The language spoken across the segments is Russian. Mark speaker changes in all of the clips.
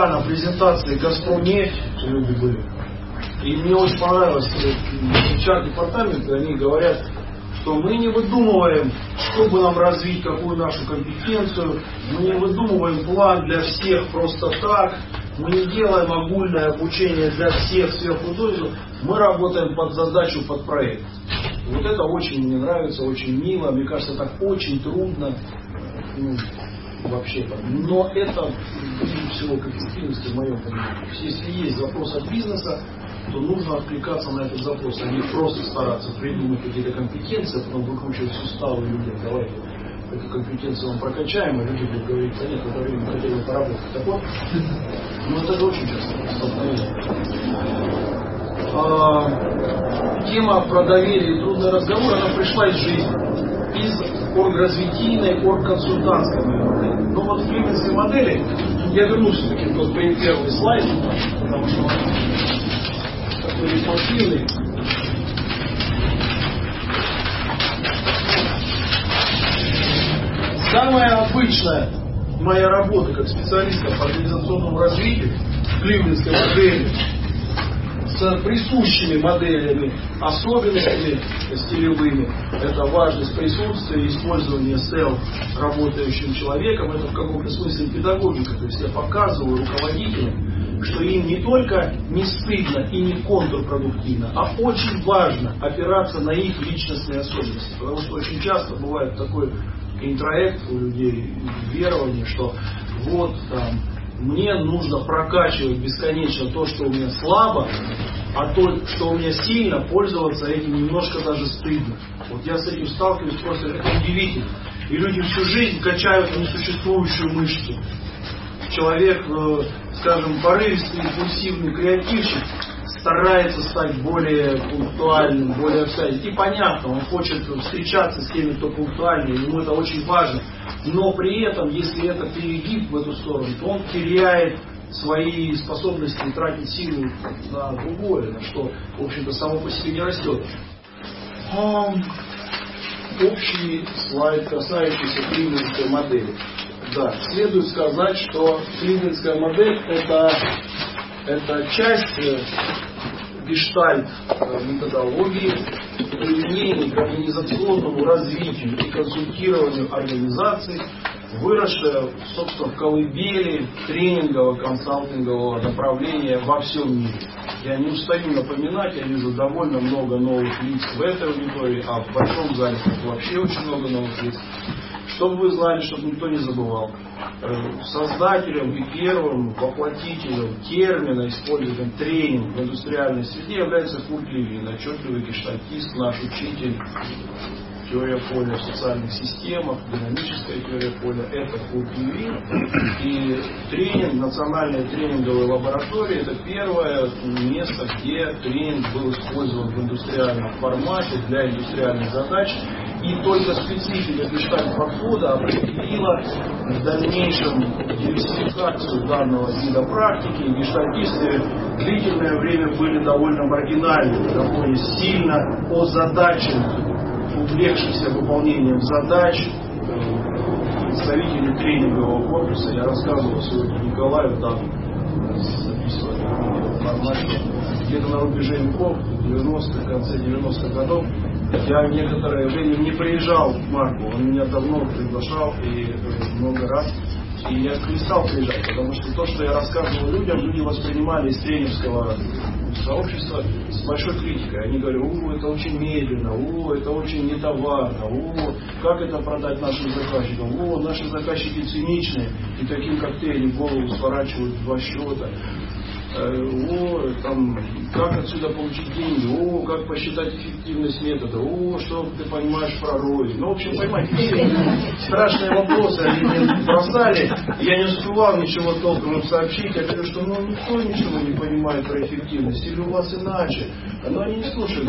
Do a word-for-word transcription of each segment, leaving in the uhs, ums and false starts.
Speaker 1: вчера на презентации «Газпромнефть» люди были. И мне очень понравилось, эйч ар-департамент, они говорят, что мы не выдумываем, чтобы нам развить какую нашу компетенцию, мы не выдумываем план для всех просто так, мы не делаем огульное обучение для всех сверху донизу, мы работаем под задачу, под проект. Вот это очень мне нравится, очень мило, мне кажется, так очень трудно, ну, вообще-то. Но это, прежде всего, к эффективности в моем понимании. Если есть запрос от бизнеса, то нужно откликаться на этот запрос, а не просто стараться придумать какие-то компетенции, а потом выкручивать суставы людей. Давайте эту компетенцию вам прокачаем, и люди будут говорить, да нет, в это время хотели поработать. Так вот, ну это очень часто столкновение. А, тема про доверие и трудный разговор, она пришла из жизни, из оргразвитийной, оргконсультантской модели. Но вот в клиентской модели, я вернусь все-таки в тот первый слайд, потому что такой респонсивный. Самая обычная моя работа как специалиста по организационному развитию в кливлендской модели с присущими моделями, особенностями стилевыми. Это важность присутствия, использование селф работающим человеком. Это в каком-то смысле педагогика. То есть я показываю руководителям, что им не только не стыдно и не контрпродуктивно, а очень важно опираться на их личностные особенности. Потому что очень часто бывает такой интроект у людей, верование, что вот там мне нужно прокачивать бесконечно то, что у меня слабо, а то, что у меня сильно, пользоваться этим немножко даже стыдно. Вот я с этим сталкиваюсь, просто это удивительно. И люди всю жизнь качают несуществующую мышцу. Человек, скажем, порывистый, импульсивный креативщик старается стать более пунктуальным, более обстоятельным. И понятно, он хочет встречаться с теми, кто пунктуальный, ему это очень важно. Но при этом, если это перегиб в эту сторону, то он теряет свои способности тратить силу на другое, на что, в общем-то, само по себе не растет. Общий слайд, касающийся кливлендской модели. Да, следует сказать, что кливлендская модель это, это часть гештальт методологии, применения к организационному развитию и консультированию организаций, выросшая, собственно, в колыбели тренингового, консалтингового направления во всем мире. Я не устаю напоминать, я вижу довольно много новых лиц в этой аудитории, а в большом зале вообще очень много новых лиц. Чтобы вы знали, чтобы никто не забывал, создателем и первым воплотителем термина, использованием тренинг в индустриальной среде является Курт Левин, отчетливый гештальтист, наш учитель. Теория поля в социальных системах, динамическая теория поля, это Курт Левин. И тренинг, национальная тренинговая лаборатория, это первое место, где тренинг был использован в индустриальном формате для индустриальных задач. И только специфика гештальт-подхода определила в дальнейшем диверсификацию данного вида практики. И гештальтисты длительное время были довольно маргинальны, довольно сильно озадачены, увлекшихся выполнением задач, представители тренингового корпуса. Я рассказывал сегодня Николаю, там записывали в формате, где-то на рубеже веков, в девяностых, в конце девяностых годов, я некоторое время не приезжал в Марку, он меня давно приглашал и много раз. И я перестал приезжать, потому что то, что я рассказывал людям, люди воспринимали из тренерского сообщества с большой критикой. Они говорят, о, это очень медленно, о, это очень нетоварно, о, как это продать нашим заказчикам, о, наши заказчики циничные, и таким коктейлем в голову сворачивают два счета. О, там, как отсюда получить деньги, о, как посчитать эффективность метода, о, что ты понимаешь про роль. Ну, в общем, понимаете, все страшные вопросы они мне бросали, я не успевал ничего толком им сообщить, я говорю, что ну никто ничего не понимает про эффективность, или у вас иначе. Но они не слушали.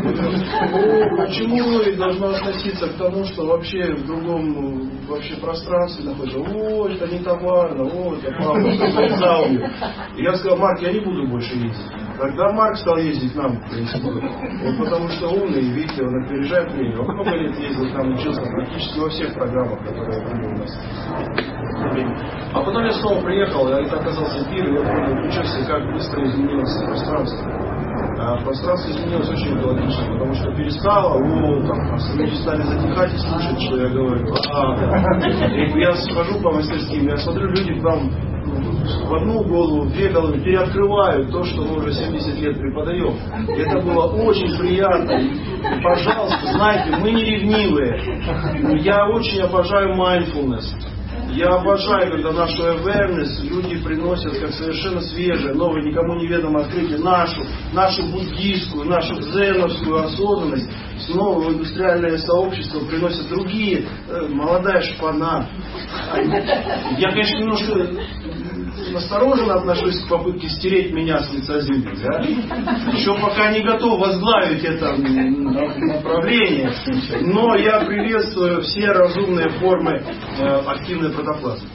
Speaker 1: О, почему роль должна относиться к тому, что вообще в другом вообще пространстве находится, о, это не товарно, о, это правда, это. И я сказал, Марк, я не буду больше ездить. Тогда Марк стал ездить к нам, в принципе. Вот потому что умный, видите, он опережает время. Он много лет ездил к нам, учился практически во всех программах, которые были у нас. А потом я снова приехал, и это оказался пир, и я понял, ничего себе, как быстро изменилось пространство. А пространство изменилось очень экологично, потому что перестало, о, там, люди стали затихать и слушать, что я говорю. А, да. И я схожу по мастерским, я смотрю, люди там в одну голову, в две головы переоткрывают то, что мы уже семьдесят лет преподаем. Это было очень приятно. И, пожалуйста, знаете, мы не ревнивые. Я очень обожаю mindfulness. Я обожаю, когда нашу awareness люди приносят как совершенно свежее, новое, никому неведомое открытие, нашу, нашу буддийскую, нашу дзеновскую осознанность снова в индустриальное сообщество приносят другие, э, молодая шпана. Я, конечно, немножко настороженно отношусь к попытке стереть меня с лица земли. Да? Еще пока не готов возглавить это направление, но я приветствую все разумные формы э, активной протоплазмы.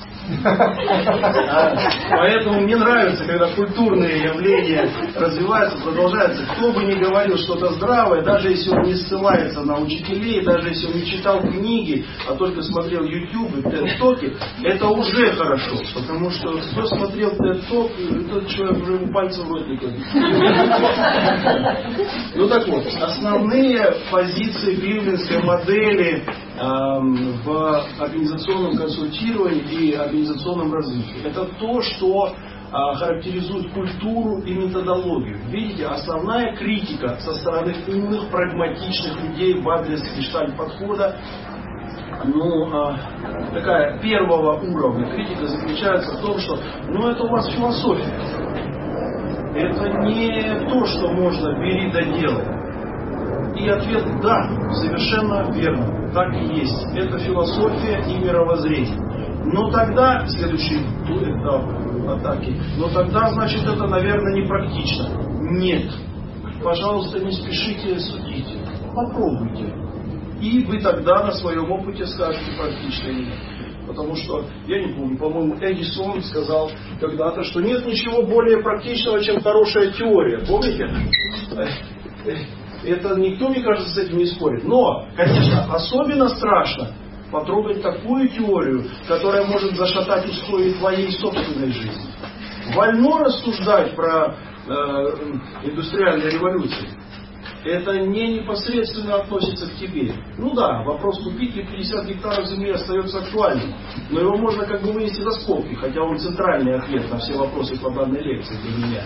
Speaker 1: Поэтому мне нравится, когда культурные явления развиваются, продолжаются. Кто бы ни говорил что-то здравое, даже если он не ссылается на учителей, даже если он не читал книги, а только смотрел YouTube и TED-токи, это уже хорошо. Потому что кто смотрел TED-ток, тот человек уже ему пальцем в рот не кладет. Ну так вот, основные позиции кливлендской модели в организационном консультировании и организационном развитии. Это то, что а, характеризует культуру и методологию. Видите, основная критика со стороны умных, прагматичных людей в адрес гештальт-подхода, ну, а, такая первого уровня критика заключается в том, что ну это у вас философия. Это не то, что можно бери да делай. И ответ да, совершенно верно, так и есть. Это философия и мировоззрение. Но тогда, следующий этап атаки, но тогда, значит, это, наверное, непрактично. Нет. Пожалуйста, не спешите судить. Попробуйте. И вы тогда на своем опыте скажете, практично или нет. Потому что, я не помню, по-моему, Эдисон сказал когда-то, что нет ничего более практичного, чем хорошая теория. Помните? Это никто, мне кажется, с этим не спорит. Но, конечно, особенно страшно потрогать такую теорию, которая может зашатать устои твоей собственной жизни. Вольно рассуждать про э, индустриальную революцию. Это не непосредственно относится к тебе. Ну да, вопрос, купить ли пятьдесят гектаров земли остается актуальным. Но его можно как бы вынести за скобки, хотя он центральный ответ на все вопросы по данной лекции для меня.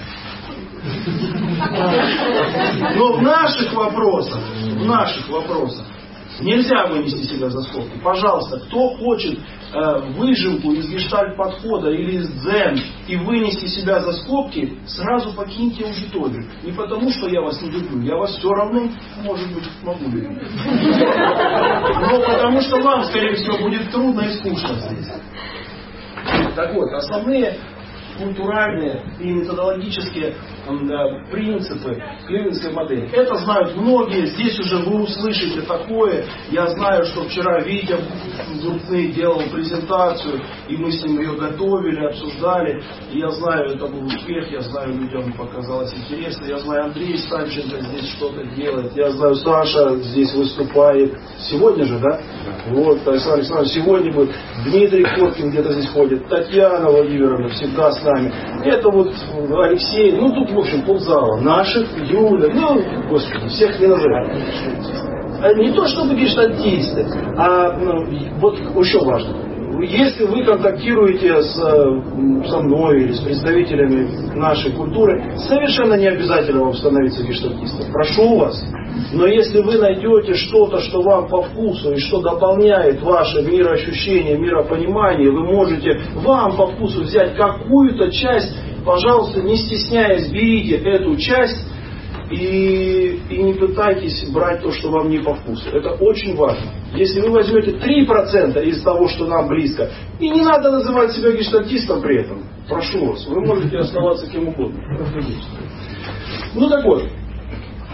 Speaker 1: Но в наших вопросах, в наших вопросах нельзя вынести себя за скобки. Пожалуйста, кто хочет э, выжимку из гештальт-подхода или из дзен и вынести себя за скобки, сразу покиньте аудиторию. Не потому, что я вас не люблю, я вас все равно, может быть, могу любить. Но потому, что вам, скорее всего, будет трудно и скучно здесь. Так вот, основные культуральные и методологические да, принципы кливлендской модели. Это знают многие. Здесь уже вы услышите такое. Я знаю, что вчера Витя Зубный делал презентацию, и мы с ним ее готовили, обсуждали. И я знаю, это был успех, я знаю, людям показалось интересно. Я знаю, Андрей Станченко здесь что-то делает. Я знаю, Саша здесь выступает. Сегодня же, да? Вот, Александр Александрович сегодня будет. Дмитрий Коткин где-то здесь ходит. Татьяна Владимировна всегда с нами. Это вот Алексей, ну тут в общем ползала наших, Юля, ну, господи, всех не называем. Не то чтобы гештальтисты, а ну, вот еще важно. Если вы контактируете с, со мной или с представителями нашей культуры, совершенно не обязательно вам становиться гештальтистом. Прошу вас. Но если вы найдете что-то, что вам по вкусу и что дополняет ваше мироощущение, миропонимание, вы можете вам по вкусу взять какую-то часть, пожалуйста, не стесняясь, берите эту часть и, и не пытайтесь брать то, что вам не по вкусу. Это очень важно. Если вы возьмете три процента из того, что нам близко, и не надо называть себя гештальтистом при этом, прошу вас, вы можете оставаться кем угодно. Ну так вот.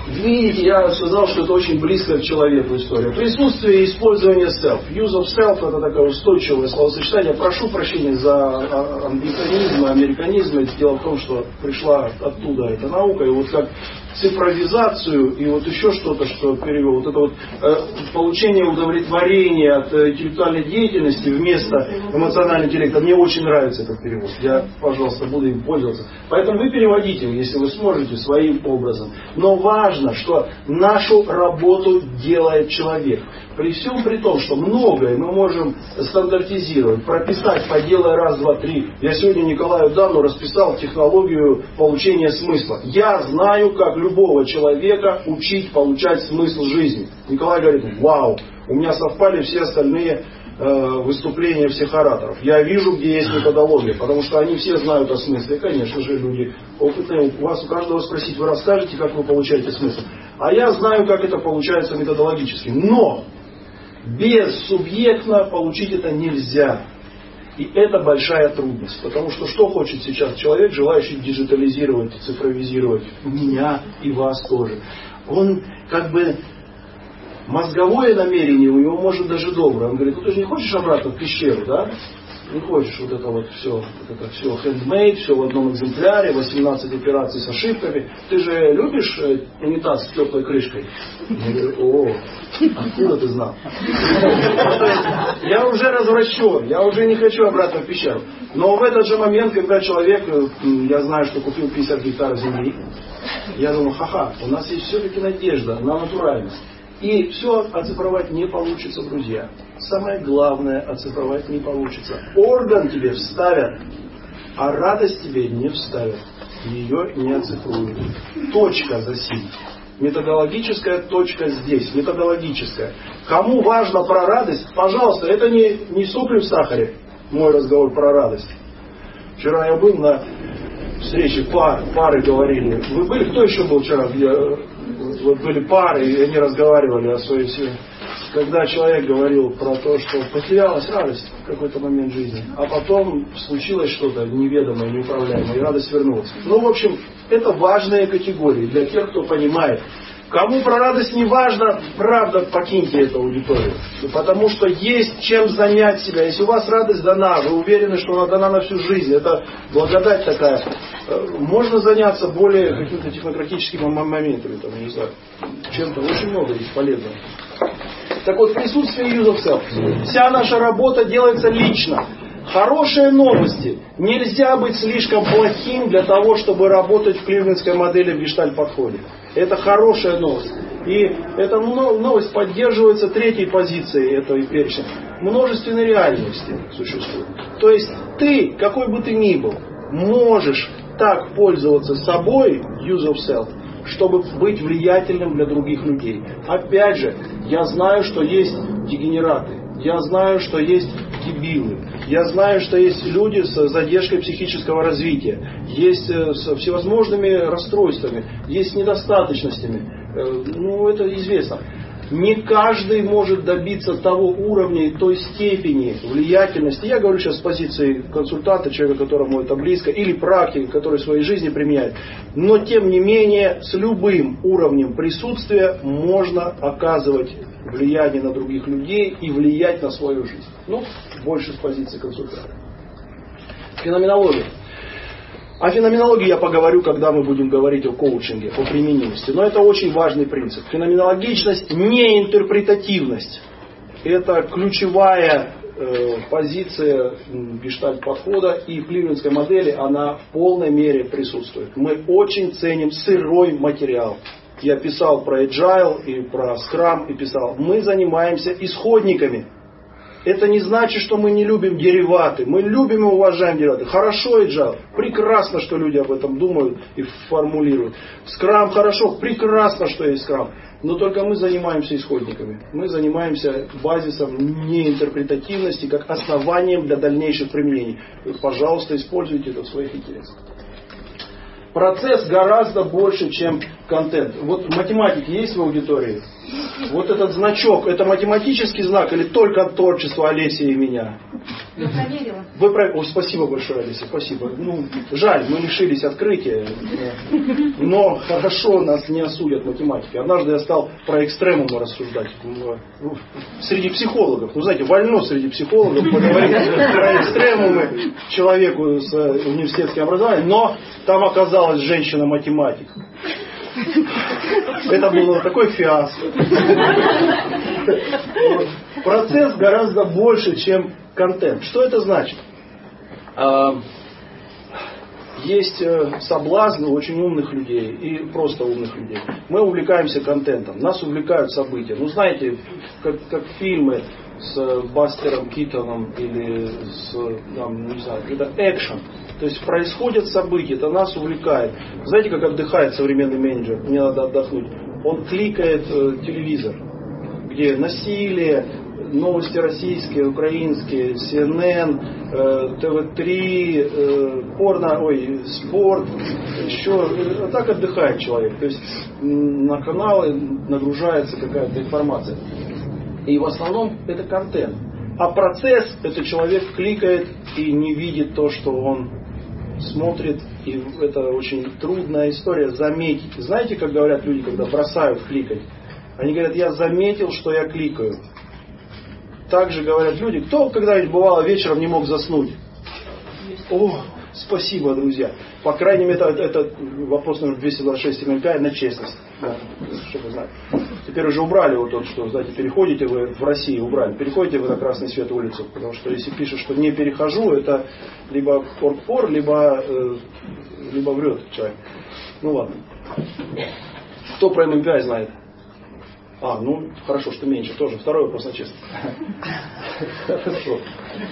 Speaker 1: видите, я сказал, что это очень близко к человеку история. Присутствие и использование self. Use of self — это такое устойчивое словосочетание. Прошу прощения за англиканизм, американизм. Дело в том, что пришла оттуда эта наука. И вот как цифровизацию и вот еще что-то, что перевел. Вот это вот э, получение удовлетворения от э, интеллектуальной деятельности вместо эмоционального интеллекта. Мне очень нравится этот перевод. Я, пожалуйста, буду им пользоваться. Поэтому вы переводите, если вы сможете, своим образом. Но важно, что нашу работу делает человек. При всем при том, что многое мы можем стандартизировать, прописать, поделая раз, два, три. Я сегодня Николаю Дану расписал технологию получения смысла. Я знаю, как любого человека учить получать смысл жизни. Николай говорит: вау, у меня совпали все остальные э, выступления всех ораторов. Я вижу, где есть методология, потому что они все знают о смысле. И, конечно же, люди опытные. У вас у каждого спросить, вы расскажете, как вы получаете смысл. А я знаю, как это получается методологически. Но бессубъектно получить это нельзя. И это большая трудность. Потому что что хочет сейчас человек, желающий диджитализировать, цифровизировать меня и вас тоже? Он как бы мозговое намерение у него может даже доброе. Он говорит: ну ты же не хочешь обратно в пещеру, да? Не хочешь вот это вот все, вот это все handmade, все в одном экземпляре, восемнадцать операций с ошибками. Ты же любишь унитаз с теплой крышкой? Я говорю: о, откуда ты знал? Я уже развращен, я уже не хочу обратно в пещеру. Но в этот же момент, когда человек, я знаю, что купил пятьдесят гектаров земли, я думаю: ха-ха, у нас есть все-таки надежда на натуральность. И все оцифровать не получится, друзья. Самое главное, оцифровать не получится. Орган тебе вставят, а радость тебе не вставят. Ее не оцифруют. Точка за сим. Методологическая точка здесь. Методологическая. Кому важно про радость, пожалуйста, это не, не сопли в сахаре, мой разговор про радость. Вчера я был на встрече пар, пары говорили. Вы были? Кто еще был вчера? Где, вот были пары, и они разговаривали о своей силе. Когда человек говорил про то, что потерялась радость в какой-то момент жизни, а потом случилось что-то неведомое, неуправляемое, и радость вернулась. Ну, в общем, это важные категории для тех, кто понимает. Кому про радость не важно, правда, покиньте эту аудиторию. Потому что есть чем занять себя. Если у вас радость дана, вы уверены, что она дана на всю жизнь. Это благодать такая. Можно заняться более какими-то технократическими моментами. Там, не знаю, чем-то очень много есть полезного. Так вот, присутствие use of self. Вся наша работа делается лично. Хорошие новости. Нельзя быть слишком плохим для того, чтобы работать в кливлендской модели в гештальт-подходе. Это хорошая новость. И эта новость поддерживается третьей позицией этого перечня. Множественной реальности существует. То есть ты, какой бы ты ни был, можешь так пользоваться собой, use of self, чтобы быть влиятельным для других людей. Опять же, я знаю, что есть дегенераты. Я знаю, что есть дебилы. Я знаю, что есть люди с задержкой психического развития. Есть с всевозможными расстройствами. Есть с недостаточностями. Ну, это известно. Не каждый может добиться того уровня и той степени влиятельности. Я говорю сейчас с позиции консультанта, человека, которому это близко, или практика, который в своей жизни применяет. Но тем не менее, с любым уровнем присутствия можно оказывать влияние на других людей и влиять на свою жизнь. Ну, больше с позиции консультанта. Феноменология. О феноменологии я поговорю, когда мы будем говорить о коучинге, о применимости. Но это очень важный принцип. Феноменологичность, не интерпретативность. Это ключевая э, позиция гештальт-подхода, и в кливлендской модели она в полной мере присутствует. Мы очень ценим сырой материал. Я писал про Agile и про Scrum и писал, мы занимаемся исходниками. Это не значит, что мы не любим дериваты. Мы любим и уважаем дериваты. Хорошо Agile. Прекрасно, что люди об этом думают и формулируют. Scrum хорошо. Прекрасно, что есть Scrum. Но только мы занимаемся исходниками. Мы занимаемся базисом неинтерпретативности как основанием для дальнейших применений. И, пожалуйста, используйте это в своих интересах. Процесс гораздо больше, чем контент. Вот математики есть в аудитории? Вот этот значок, это математический знак или только творчество Олеси и меня?
Speaker 2: Я проверила.
Speaker 1: Вы про... О, спасибо большое, Олеся, спасибо. Ну, жаль, мы лишились открытия. Но хорошо нас не осудят математики. Однажды я стал про экстремумы рассуждать. Среди психологов. Ну, знаете, вольно среди психологов поговорить про экстремумы человеку с университетским образованием. Но там оказалась женщина-математик. Это было такой фиаско. Процесс гораздо больше, чем контент. Что это значит? Есть соблазн у очень умных людей и просто умных людей. Мы увлекаемся контентом, нас увлекают события. Ну, знаете, как, как фильмы с Бастером Китоном или с, там, не знаю, это экшен. То есть происходят события, это нас увлекает. Знаете, как отдыхает современный менеджер? Мне надо отдохнуть. Он кликает э, телевизор, где насилие, новости российские, украинские, си эн эн, э, тэ вэ три, э, порно, ой, спорт, еще. Э, так отдыхает человек. То есть на каналы нагружается какая-то информация. И в основном это контент. А процесс, это человек кликает и не видит то, что он смотрит. И это очень трудная история заметить. Знаете, как говорят люди, когда бросают кликать? Они говорят, я заметил, что я кликаю. Также говорят люди, кто когда-нибудь бывало вечером не мог заснуть? О, спасибо, друзья. По крайней мере, это, это вопрос номер двести двадцать шесть семь пять на честность. Да, чтобы знать. Теперь уже убрали вот тот, что, знаете, переходите вы в России, убрали, переходите вы на красный свет улицу, потому что если пишут, что не перехожу, это либо порт-пор, либо, э, либо врет человек. Ну ладно. Кто про эм эм пи ай знает? А, ну, хорошо, что меньше тоже. Второй вопрос на честность. Хорошо.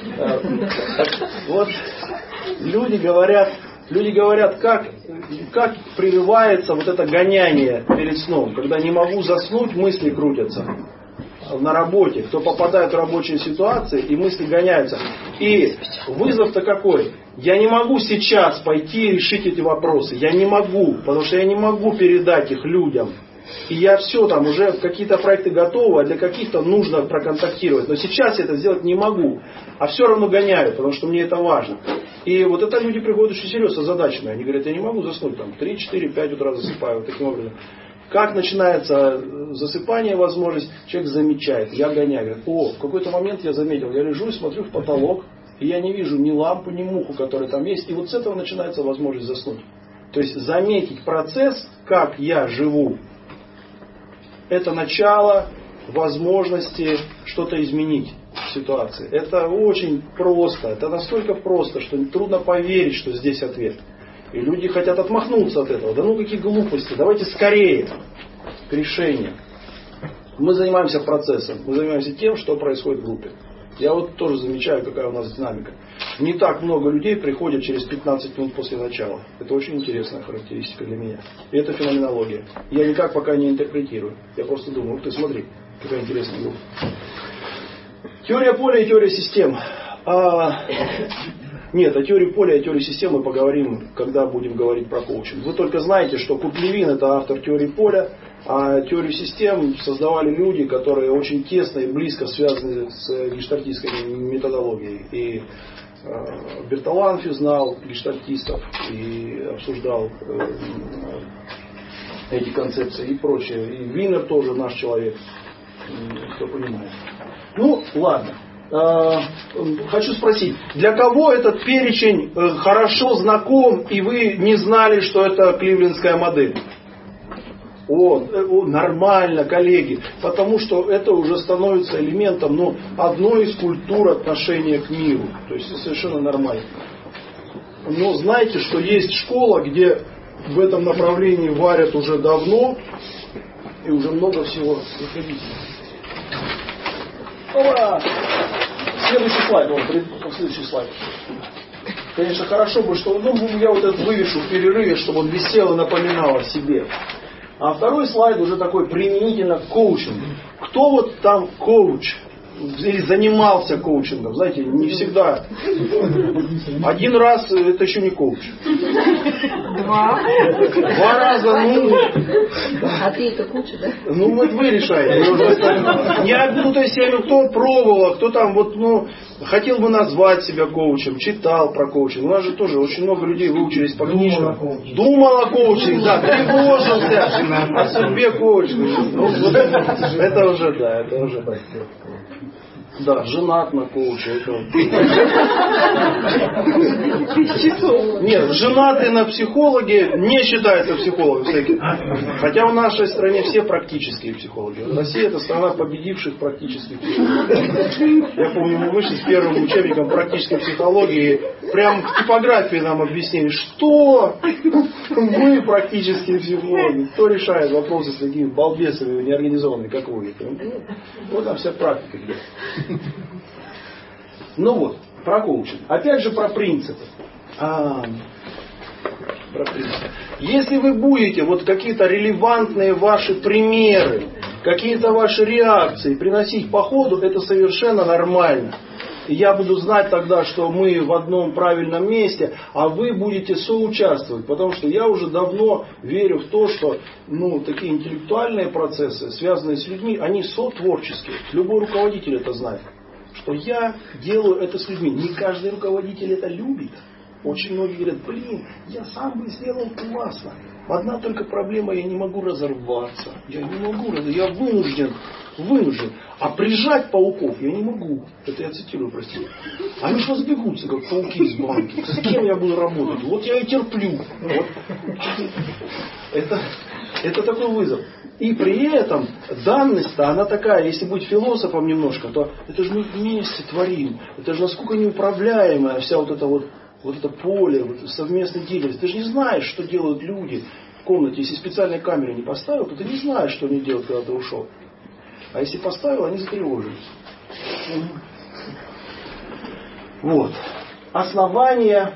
Speaker 1: Вот люди говорят, люди говорят, как, как прививается вот это гоняние перед сном, когда не могу заснуть, мысли крутятся на работе, кто попадает в рабочие ситуации и мысли гоняются. И вызов-то какой? Я не могу сейчас пойти и решить эти вопросы. Я не могу, потому что я не могу передать их людям. И я все там, уже какие-то проекты готовы, а для каких-то нужно проконтактировать. Но сейчас я это сделать не могу. А все равно гоняю, потому что мне это важно. И вот это люди приходят очень серьезно озадаченные. Они говорят, я не могу заснуть, там, три, четыре, пять утра засыпаю. Вот таким образом. Как начинается засыпание, возможность, человек замечает, я гоняю. Говорит, о, в какой-то момент я заметил, я лежу и смотрю в потолок, и я не вижу ни лампу, ни муху, которая там есть. И вот с этого начинается возможность заснуть. То есть заметить процесс, как я живу, это начало возможности что-то изменить в ситуации. Это очень просто. Это настолько просто, что трудно поверить, что здесь ответ. И люди хотят отмахнуться от этого. Да ну какие глупости. Давайте скорее к решению. Мы занимаемся процессом. Мы занимаемся тем, что происходит в группе. Я вот тоже замечаю, какая у нас динамика. Не так много людей приходят через пятнадцать минут после начала. Это очень интересная характеристика для меня. И это феноменология. Я никак пока не интерпретирую. Я просто думаю, ты смотри, какая интересная группа. Теория поля и теория систем. А, нет, о теории поля и о теории систем мы поговорим, когда будем говорить про коучинг. Вы только знаете, что Кут Левин это автор теории поля, а теорию систем создавали люди, которые очень тесно и близко связаны с гештальтистской методологией. И э, Бертоланфи знал гештальтистов и обсуждал э, эти концепции и прочее. И Винер тоже наш человек, кто понимает. Ну, ладно. Хочу спросить, для кого этот перечень хорошо знаком, и вы не знали, что это кливлендская модель? О, нормально, коллеги, потому что это уже становится элементом, ну, одной из культур отношения к миру. То есть совершенно нормально. Но знаете, что есть школа, где в этом направлении варят уже давно, и уже много всего. Ура! Следующий слайд, вот, следующий слайд. Конечно, хорошо бы, что ну, я вот этот вывешу в перерыве, чтобы он висел и напоминал о себе. А второй слайд уже такой применительно к коучингу. Кто вот там коуч? или занимался коучингом. Знаете, не всегда. Один раз это еще не коуч.
Speaker 2: Два.
Speaker 1: Два раза, ну...
Speaker 2: А ты это коуч, да?
Speaker 1: Ну, вот вы решаете. Я, ну, то есть, я говорю, кто пробовал, кто там, вот, ну, хотел бы назвать себя коучем, читал про коучинг. У нас же тоже очень много людей выучились по книжкам. Думал о коучинге, да, тревожился о судьбе коучинга. Ну, вот это, это уже, да, это уже. Да, женат на коуче. Это... Нет, женатый на психологе не считается психологом. Хотя в нашей стране все практические психологи. Россия это страна победивших практических психологов. Я помню, мы вышли с первым учебником практической психологии. Прям в типографии нам объяснили, что мы практические психологи. Кто решает вопросы с такими балбесами неорганизованными, как вы. Вот там вся практика идет. Ну вот, про коучинг. Опять же про принципы. А, про принципы. Если вы будете вот какие-то релевантные ваши примеры, какие-то ваши реакции приносить по ходу, это совершенно нормально. И я буду знать тогда, что мы в одном правильном месте, а вы будете соучаствовать. Потому что я уже давно верю в то, что ну, такие интеллектуальные процессы, связанные с людьми, они сотворческие. Любой руководитель это знает. Что я делаю это с людьми. Не каждый руководитель это любит. Очень многие говорят, блин, я сам бы сделал классно. Одна только проблема, я не могу разорваться. Я не могу, я вынужден, вынужден. А прижать пауков я не могу. Это я цитирую, простите. Они же разбегутся, как пауки из банки. С кем я буду работать? Вот я и терплю. Вот. Это, это такой вызов. И при этом данность-то, она такая, если быть философом немножко, то это же мы вместе творим. Это же насколько неуправляемая вся вот эта вот вот это поле, вот совместной деятельности. Ты же не знаешь, что делают люди в комнате. Если специальной камеры не поставил, то ты не знаешь, что они делают, когда ты ушел. А если поставил, они затревожились. Вот. Основание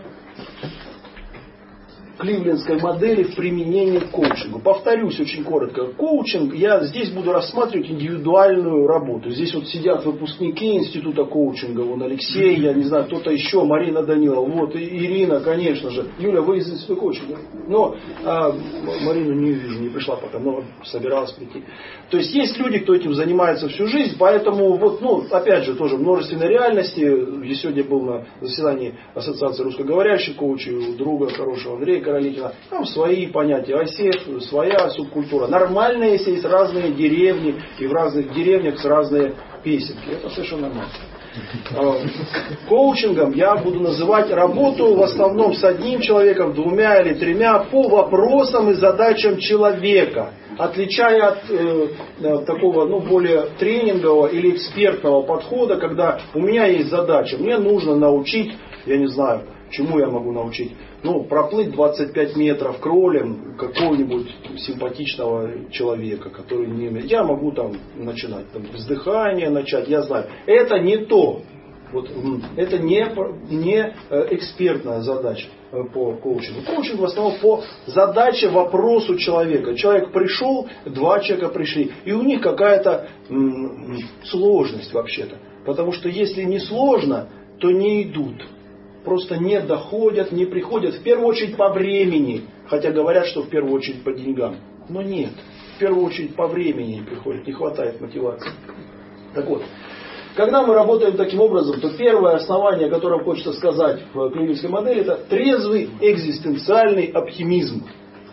Speaker 1: кливлендской модели в применении к коучингу. Повторюсь очень коротко. Коучинг, я здесь буду рассматривать индивидуальную работу. Здесь вот сидят выпускники института коучинга. Вон Алексей, я не знаю, кто-то еще, Марина Данилова, вот, и Ирина, конечно же. Юля, вы из института коучинга. Но а, Марину не вижу, не пришла пока, но собиралась прийти. То есть есть люди, кто этим занимается всю жизнь, поэтому вот, ну, опять же, тоже множественной реальности. Я сегодня был на заседании Ассоциации русскоговорящих коучей у друга хорошего Андрея Каролитина. Там свои понятия, осет, своя субкультура. Нормально, если есть разные деревни, и в разных деревнях разные песенки. Это совершенно нормально. Коучингом я буду называть работу в основном с одним человеком, двумя или тремя по вопросам и задачам человека. Отличая от э, такого ну, более тренингового или экспертного подхода, когда у меня есть задача, мне нужно научить, я не знаю, чему я могу научить, ну, проплыть двадцать пять метров кролем какого-нибудь симпатичного человека, который не имеет. Я могу там начинать, там, с дыхания начать, я знаю. Это не то. Вот, это не, не экспертная задача по коучингу. Коучинг в основном по задаче, вопросу человека. Человек пришел, два человека пришли, и у них какая-то м- сложность вообще-то. Потому что если не сложно, то не идут. Просто не доходят, не приходят. В первую очередь по времени. Хотя говорят, что в первую очередь по деньгам. Но нет. В первую очередь по времени не приходят. Не хватает мотивации. Так вот. Когда мы работаем таким образом, то первое основание, которое хочется сказать в кливлендской модели, это трезвый экзистенциальный оптимизм.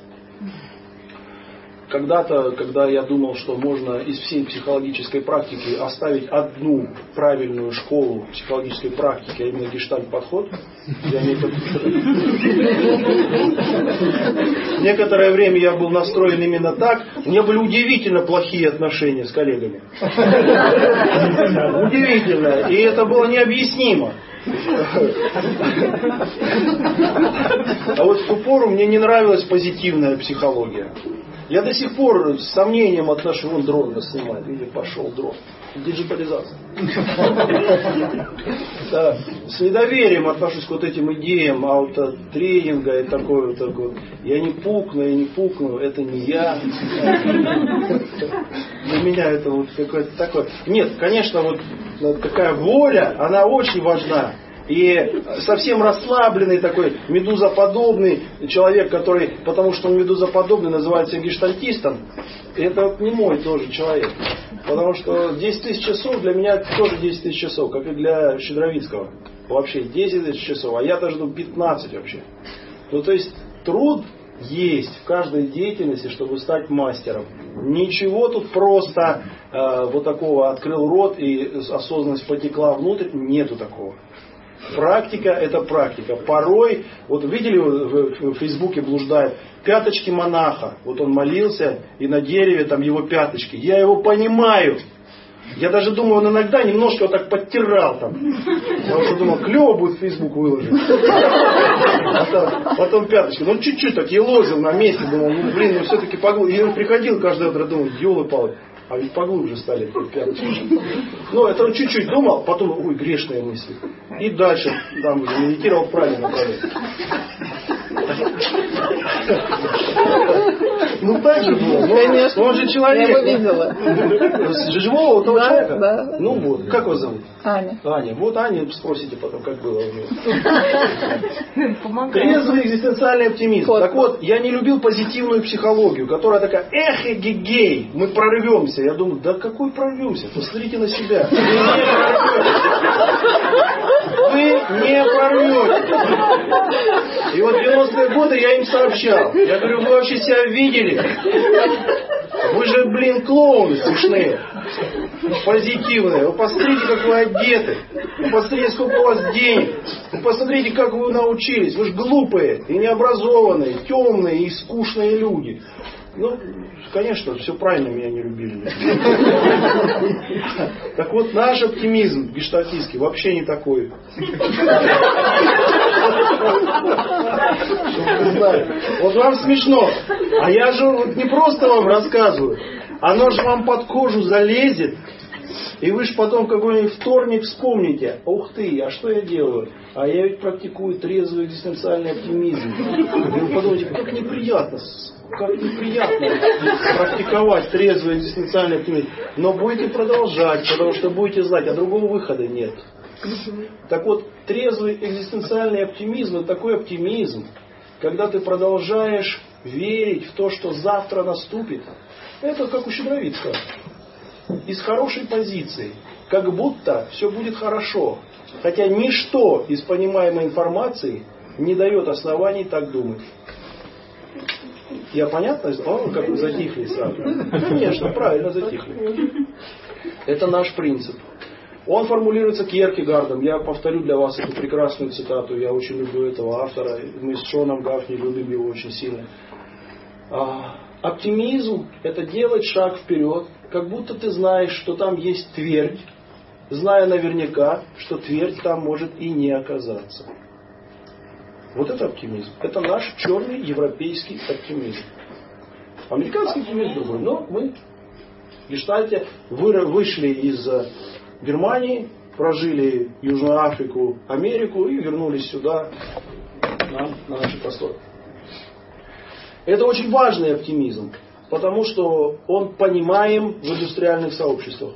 Speaker 1: Когда-то, когда я думал, что можно из всей психологической практики оставить одну правильную школу психологической практики, а именно гештальт-подход, я не... некоторое время я был настроен именно так. У меня были удивительно плохие отношения с коллегами. Удивительно. И это было необъяснимо. А вот в ту пору мне не нравилась позитивная психология. Я до сих пор с сомнением отношусь, вон дрон нас снимает, или пошел дрон. Диджитализация. Да, с недоверием отношусь к вот этим идеям аутотренинга и такое, такое. Я не пукну, я не пукну, это не я.
Speaker 3: для меня это вот какое-то такое. Нет, конечно, вот, вот такая воля, она очень важна. И совсем расслабленный такой медузоподобный человек, который, потому что он медузоподобный, называется гештальтистом, это вот не мой тоже человек. Потому что десять тысяч часов для меня тоже десять тысяч часов, как и для Щедровицкого. Вообще десять тысяч часов, а я-то жду пятнадцать вообще. Ну то есть труд есть в каждой деятельности, чтобы стать мастером. Ничего тут просто э, вот такого открыл рот и осознанность потекла внутрь, нету такого. Практика это практика. Порой, вот видели в, в Фейсбуке блуждает, пяточки монаха. Вот он молился, и на дереве там его пяточки. Я его понимаю. Я даже думаю, он иногда немножко вот так подтирал там. Потому что думал, клево будет в Фейсбук выложить. Потом, потом пяточки. Ну чуть-чуть так елозил на месте. Думал, ну блин, ну все-таки поглубже. И он приходил каждое утро, думал, елы-палы. А ведь поглубже стали пяточки. Ну, это он чуть-чуть думал, потом, ой, грешные мысли. И дальше там уже медитировал в правильном направлении. Ну так же было. Ну, конечно. Он же человек.
Speaker 2: Я его видела.
Speaker 3: Живого того
Speaker 2: да,
Speaker 3: человека?
Speaker 2: Да.
Speaker 3: Ну вот. Как вас зовут?
Speaker 2: Аня.
Speaker 3: Аня. Вот Аня, спросите потом, как было у него. Трезвый экзистенциальный оптимизм. Фото. Так вот, я не любил позитивную психологию, которая такая, эх, эгегей, мы прорвемся. Я думаю, да какой прорвемся? Посмотрите на себя. Вы не прорветесь. И вот в девяностые годы я им сообщал. Я говорю, вы вообще себя видели? Вы же, блин, клоуны смешные. Позитивные. Вы посмотрите, как вы одеты. Вы посмотрите, сколько у вас денег. Вы посмотрите, как вы научились. Вы же глупые и необразованные, темные и скучные люди. Ну, конечно, все правильно, меня не любили. Так вот, наш оптимизм гештальтистский вообще не такой. Вот вам смешно. А я же вот не просто вам рассказываю. Оно же вам под кожу залезет. И вы же потом в какой-нибудь вторник вспомните. Ух ты, а что я делаю? А я ведь практикую трезвый экзистенциальный оптимизм. И вы подумаете, как неприятно. Как неприятно практиковать трезвый экзистенциальный оптимизм. Но будете продолжать, потому что будете знать, а другого выхода нет. Так вот, трезвый экзистенциальный оптимизм — это такой оптимизм, когда ты продолжаешь верить в то, что завтра наступит. Это как у Щедровицкого. Из хорошей позиции. Как будто все будет хорошо. Хотя ничто из понимаемой информации не дает оснований так думать. Я понятно? О, как вы затихли сразу. Конечно, правильно затихли. Это наш принцип. Он формулируется Кьеркегардом. Я повторю для вас эту прекрасную цитату. Я очень люблю этого автора. Мы с Шоном Гафни любим его очень сильно. А, оптимизм – это делать шаг вперед, как будто ты знаешь, что там есть твердь, зная наверняка, что твердь там может и не оказаться. Вот это оптимизм. Это наш черный европейский оптимизм. Американский оптимизм другой. Но мы в гештальте вышли из Германии, прожили Южную Африку, Америку и вернулись сюда, на, на наши просторы. Это очень важный оптимизм, потому что он понимаем в индустриальных сообществах.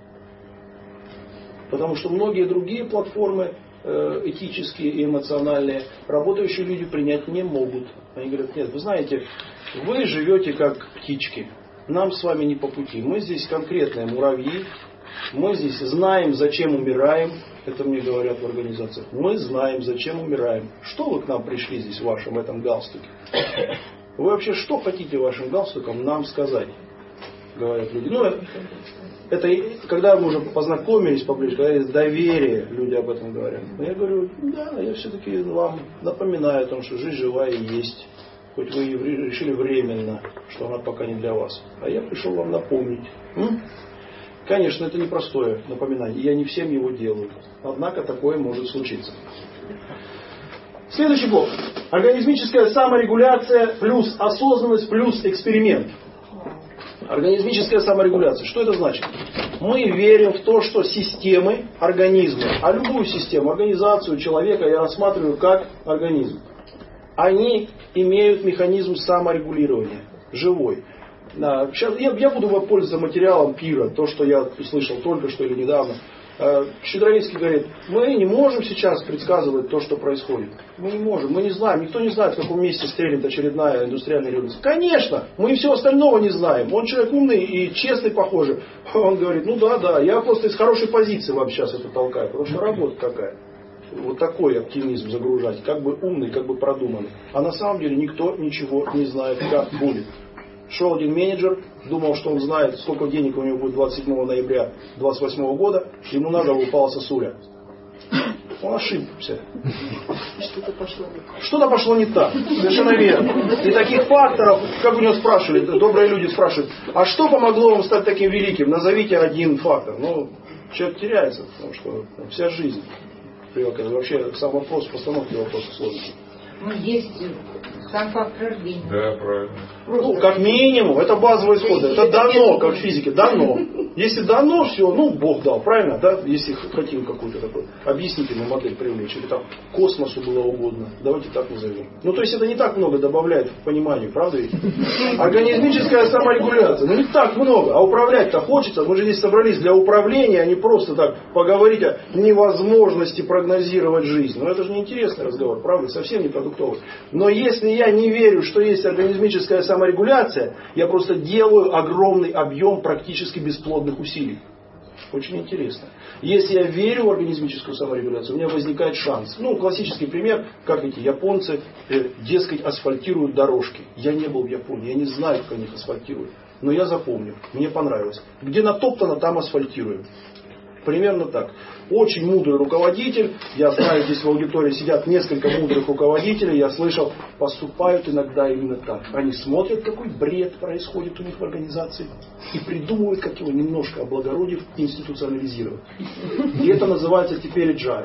Speaker 3: Потому что многие другие платформы этические и эмоциональные, работающие люди принять не могут. Они говорят, нет, вы знаете, вы живете как птички, нам с вами не по пути. Мы здесь конкретные муравьи, мы здесь знаем, зачем умираем. Это мне говорят в организациях. Мы знаем, зачем умираем. Что вы к нам пришли здесь в вашем этом галстуке? Вы вообще что хотите вашим галстуком нам сказать? Говорят люди. Ну, это когда мы уже познакомились поближе, когда есть доверие, люди об этом говорят. Но я говорю, да, я все-таки вам напоминаю о том, что жизнь живая есть. Хоть вы и решили временно, что она пока не для вас. А я пришел вам напомнить. М? Конечно, это непростое напоминание. Я не всем его делаю. Однако такое может случиться. Следующий блок. Организмическая саморегуляция плюс осознанность плюс эксперимент. Организмическая саморегуляция. Что это значит? Мы верим в то, что системы, организмы, а любую систему, организацию человека я рассматриваю как организм. Они имеют механизм саморегулирования. Живой. Да, сейчас я, я буду пользоваться материалом Пира, то, что я услышал только что или недавно. Щедровицкий говорит, мы не можем сейчас предсказывать то, что происходит. Мы не можем, мы не знаем, никто не знает, в каком месте стрельнет очередная индустриальная революция. Конечно, мы и всего остального не знаем. Он человек умный и честный, похоже. Он говорит, ну да, да, я просто из хорошей позиции вам сейчас это толкаю, потому что работа такая. Вот такой оптимизм загружать, как бы умный, как бы продуманный. А на самом деле никто ничего не знает, как будет. Шел один менеджер, думал, что он знает, сколько денег у него будет двадцать седьмого ноября двадцать восьмого года, ему на голову упала сосуля. Он ошибся.
Speaker 2: Что-то пошло не так.
Speaker 3: Что-то пошло не так. Совершенно верно. И таких факторов, как у него спрашивали, добрые люди спрашивают, а что помогло вам стать таким великим? Назовите один фактор. Ну, человек теряется, потому что вся жизнь. Вообще сам вопрос, постановки вопроса сложный.
Speaker 4: Ну, есть сам факт рождения.
Speaker 5: Да, правильно.
Speaker 3: Ну, как минимум, это базовые исходы. Это дано, как в физике, дано. Если дано, все, ну, Бог дал, правильно, да? Если хотим какую-то такую объяснительную модель привлечь, или там космосу было угодно. Давайте так назовем. Ну, то есть это не так много добавляет в пониманию, правда ведь? Организмическая саморегуляция, ну не так много, а управлять-то хочется. Мы же здесь собрались для управления, а не просто так поговорить о невозможности прогнозировать жизнь. Ну, это же неинтересный разговор, правда? Совсем не продуктовый. Но если я не верю, что есть организмическая саморегуляция, я просто делаю огромный объем практически бесплодных усилий. Очень интересно. Если я верю в организмическую саморегуляцию, у меня возникает шанс. Ну, классический пример, как эти японцы, э, дескать, асфальтируют дорожки. Я не был в Японии, я не знаю, как они их асфальтируют. Но я запомню, мне понравилось. Где натоптано, там асфальтируем. Примерно так. Очень мудрый руководитель. Я знаю, здесь в аудитории сидят несколько мудрых руководителей. Я слышал, поступают иногда именно так. Они смотрят, какой бред происходит у них в организации. И придумывают, как его немножко облагородив, институционализировать. И это называется теперь agile.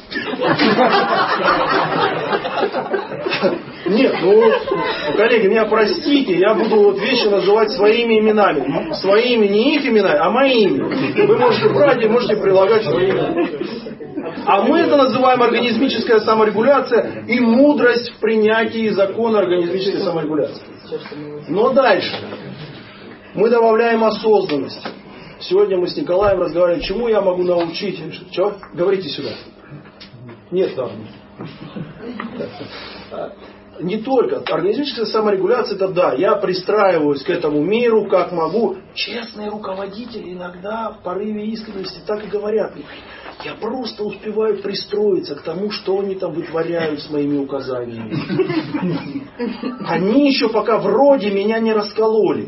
Speaker 3: Нет, ну, коллеги, меня простите, я буду вот вещи называть своими именами. Своими, не их именами, а моими. Вы можете брать и можете прилагать свои имена. А мы это называем организмическая саморегуляция и мудрость в принятии закона организмической саморегуляции. Но дальше мы добавляем осознанность. Сегодня мы с Николаем разговаривали, чему я могу научить. Что? Говорите сюда. Нет, да. Не только. Организмическая саморегуляция, это да, я пристраиваюсь к этому миру, как могу. Честные руководители иногда в порыве искренности так и говорят. Я просто успеваю пристроиться к тому, что они там вытворяют с моими указаниями. Они еще пока вроде меня не раскололи.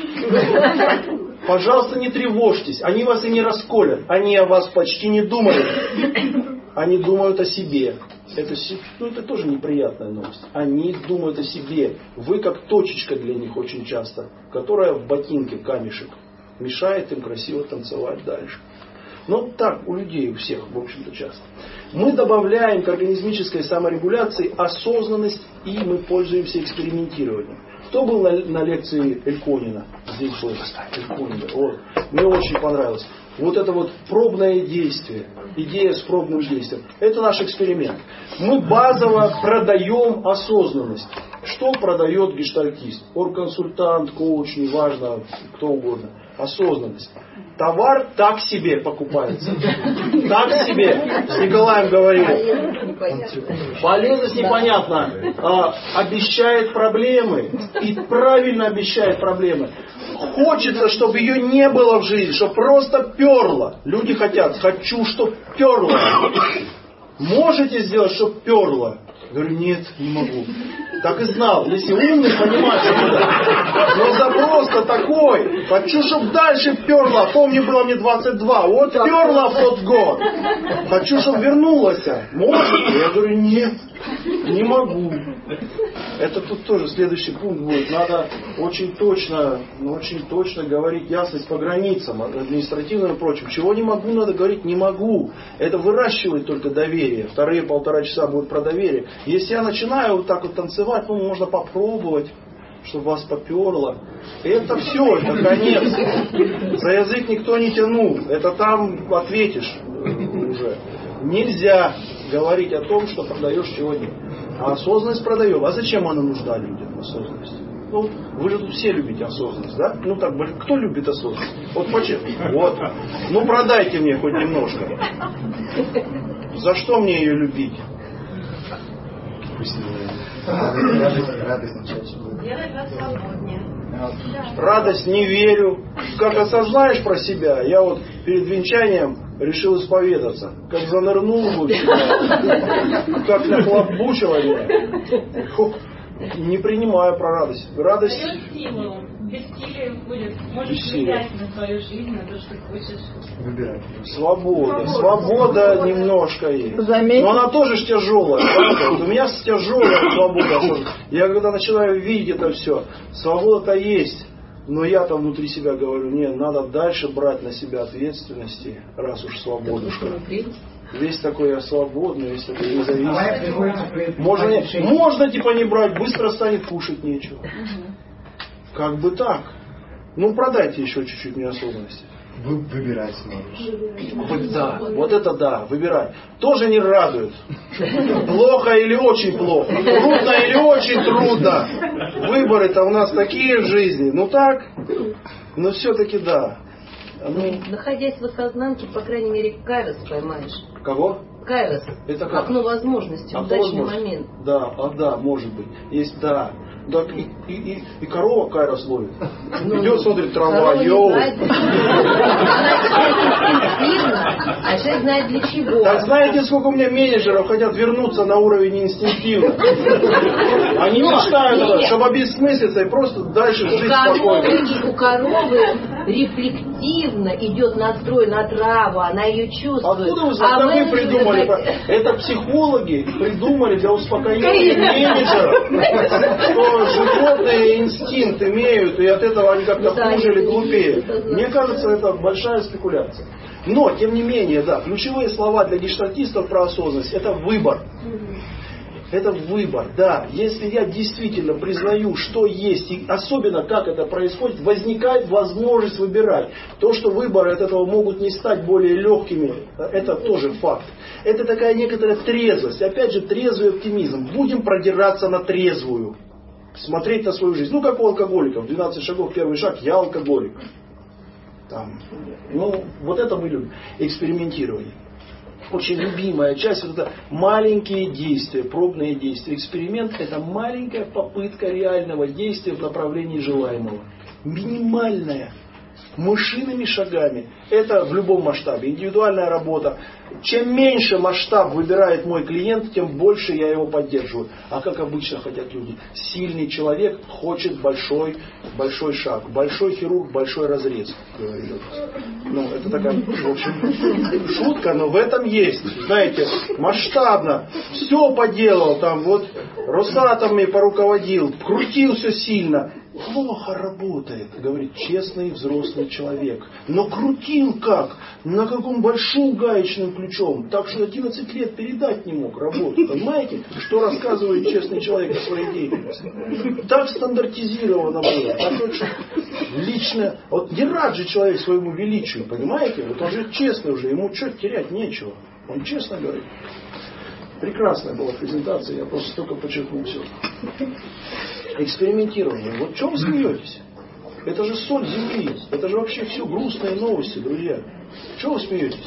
Speaker 3: Пожалуйста, не тревожьтесь. Они вас и не расколят. Они о вас почти не думают. Они думают о себе. Это, ну, это тоже неприятная новость. Они думают о себе. Вы как точечка для них очень часто, которая в ботинке камешек мешает им красиво танцевать дальше. Но так у людей, у всех, в общем-то, часто. Мы добавляем к организмической саморегуляции осознанность, и мы пользуемся экспериментированием. Кто был на, на лекции Эльконина? Здесь был Эльконина. Вот. Мне очень понравилось. Вот это вот пробное действие, идея с пробным действием, это наш эксперимент. Мы базово продаем осознанность. Что продает гештальтист? Оргконсультант, коуч, неважно, кто угодно. Осознанность. Товар так себе покупается. Так себе. С Николаем говорили. Полезность непонятна. А, обещает проблемы. И правильно обещает проблемы. Хочется, чтобы ее не было в жизни, чтобы просто перло. Люди хотят, хочу, чтобы перло. Можете сделать, чтобы перло? Говорю, нет, не могу. Так и знал. Если умный, понимаешь, что но запрос-то такой. Хочу, чтобы дальше перло. Помню, было мне двадцать два. Вот перло в тот год. Хочу, чтобы вернулась. Можете? Я говорю, нет, не могу. Это тут тоже следующий пункт будет. Надо очень точно, ну, очень точно говорить ясность по границам, административным и прочим. Чего не могу, надо говорить не могу. Это выращивает только доверие. Вторые полтора часа будут про доверие. Если я начинаю вот так вот танцевать, ну, можно попробовать, чтобы вас поперло. Это все, это конец. За язык никто не тянул. Это там ответишь уже. Нельзя говорить о том, что продаешь чего нет. А осознанность продаем. А зачем она нужна людям, осознанность? Ну, вы же тут все любите осознанность, да? Ну так, кто любит осознанность? Вот по-честному. Вот. Ну продайте мне хоть немножко. За что мне ее любить? Радость не верю. Как осознаешь про себя, я вот перед венчанием решил исповедаться. Как занырнул в себя, как нахлобучило меня. Фу, не принимаю про радость. Радость...
Speaker 5: Бессилие будет. Можешь влиять на свою жизнь, на то, что хочешь.
Speaker 3: Выбирать. Свобода. Свобода, Свобода немножко есть.
Speaker 2: Заметь.
Speaker 3: Но она тоже ж тяжелая. Вот у меня тяжелая свобода. Я когда начинаю видеть это все, свобода-то есть. Но я-то внутри себя говорю, нет, надо дальше брать на себя ответственности, раз уж свободушка. Весь такой я свободный, весь такой независимый. Можно, не, можно типа не брать, быстро станет, кушать нечего. Как бы так. Ну, продайте еще чуть-чуть неосознанности.
Speaker 6: Вы выбирать можешь.
Speaker 3: Да, вот это да, выбирать. Тоже не радует. Плохо или очень плохо. Трудно или очень трудно. Выборы-то у нас такие в жизни. Ну так, но все-таки да. Ну,
Speaker 2: находясь в осознанке, по крайней мере, кайрос поймаешь.
Speaker 3: Кого?
Speaker 2: Кайрос.
Speaker 3: Это как?
Speaker 2: Окно возможностей,
Speaker 3: Окно
Speaker 2: удачный
Speaker 3: возможности.
Speaker 2: момент.
Speaker 3: Да, а да, может быть. Есть да. Да, и, и, и, и корова кайрос ловит.
Speaker 2: Ну,
Speaker 3: идет, смотрит, трава,
Speaker 2: корова
Speaker 3: йоу.
Speaker 2: не знает, она инстинктивно, а человек знает для чего.
Speaker 3: Так знаете, сколько у меня менеджеров хотят вернуться на уровень инстинктивно? Они мечтают,
Speaker 2: нет.
Speaker 3: чтобы обессмыслиться и просто дальше
Speaker 2: У
Speaker 3: жить
Speaker 2: коровы,
Speaker 3: спокойно.
Speaker 2: у коровы рефлективно идет настрой на траву, она ее чувствует.
Speaker 3: Откуда вы знаете,
Speaker 2: А
Speaker 3: вы
Speaker 2: менеджеры
Speaker 3: придумали это?
Speaker 2: хотят-
Speaker 3: Это психологи придумали для успокоения менеджеров, что животные инстинкт имеют, и от этого они как-то
Speaker 2: Да,
Speaker 3: хуже или
Speaker 2: это-
Speaker 3: глупее.
Speaker 2: это знаю.
Speaker 3: Мне кажется, это большая спекуляция. Но, тем не менее, да, ключевые слова для гештальтистов про осознанность – это выбор. Это выбор, да. Если я действительно признаю, что есть, и особенно как это происходит, возникает возможность выбирать. То, что выборы от этого могут не стать более легкими, это тоже факт. Это такая некоторая трезвость. Опять же, трезвый оптимизм. Будем продираться на трезвую. Смотреть на свою жизнь. Ну, как у алкоголиков. двенадцать шагов, первый шаг, я алкоголик. Там. Ну, вот это мы любим. Экспериментирование. Очень любимая часть, вот это маленькие действия, пробные действия. Эксперимент – это маленькая попытка реального действия в направлении желаемого. Минимальная. Мышиными шагами. Это в любом масштабе. Индивидуальная работа. Чем меньше масштаб выбирает мой клиент, тем больше я его поддерживаю. А как обычно хотят люди? Сильный человек хочет большой, большой шаг. Большой хирург, большой разрез. Говорит. Ну, это такая, в общем, шутка, но в этом есть. Знаете, масштабно. Все поделал. Там вот Росатомами поруководил. Крутил все сильно. Плохо работает, говорит честный взрослый человек. Но крутил как? На каком большом гаечным ключом. Так что одиннадцать лет передать не мог работу. Понимаете, что рассказывает честный человек о своей деятельности? Так стандартизировано было. Так вот, что лично, вот не рад же человек своему величию, понимаете? Вот он же честный уже, ему что терять нечего. Он честно говорит. Прекрасная была презентация, я просто только подчеркнул все. Экспериментирование. Вот что вы смеетесь? Это же соль земли. Это же вообще все грустные новости, друзья. Чего вы смеетесь?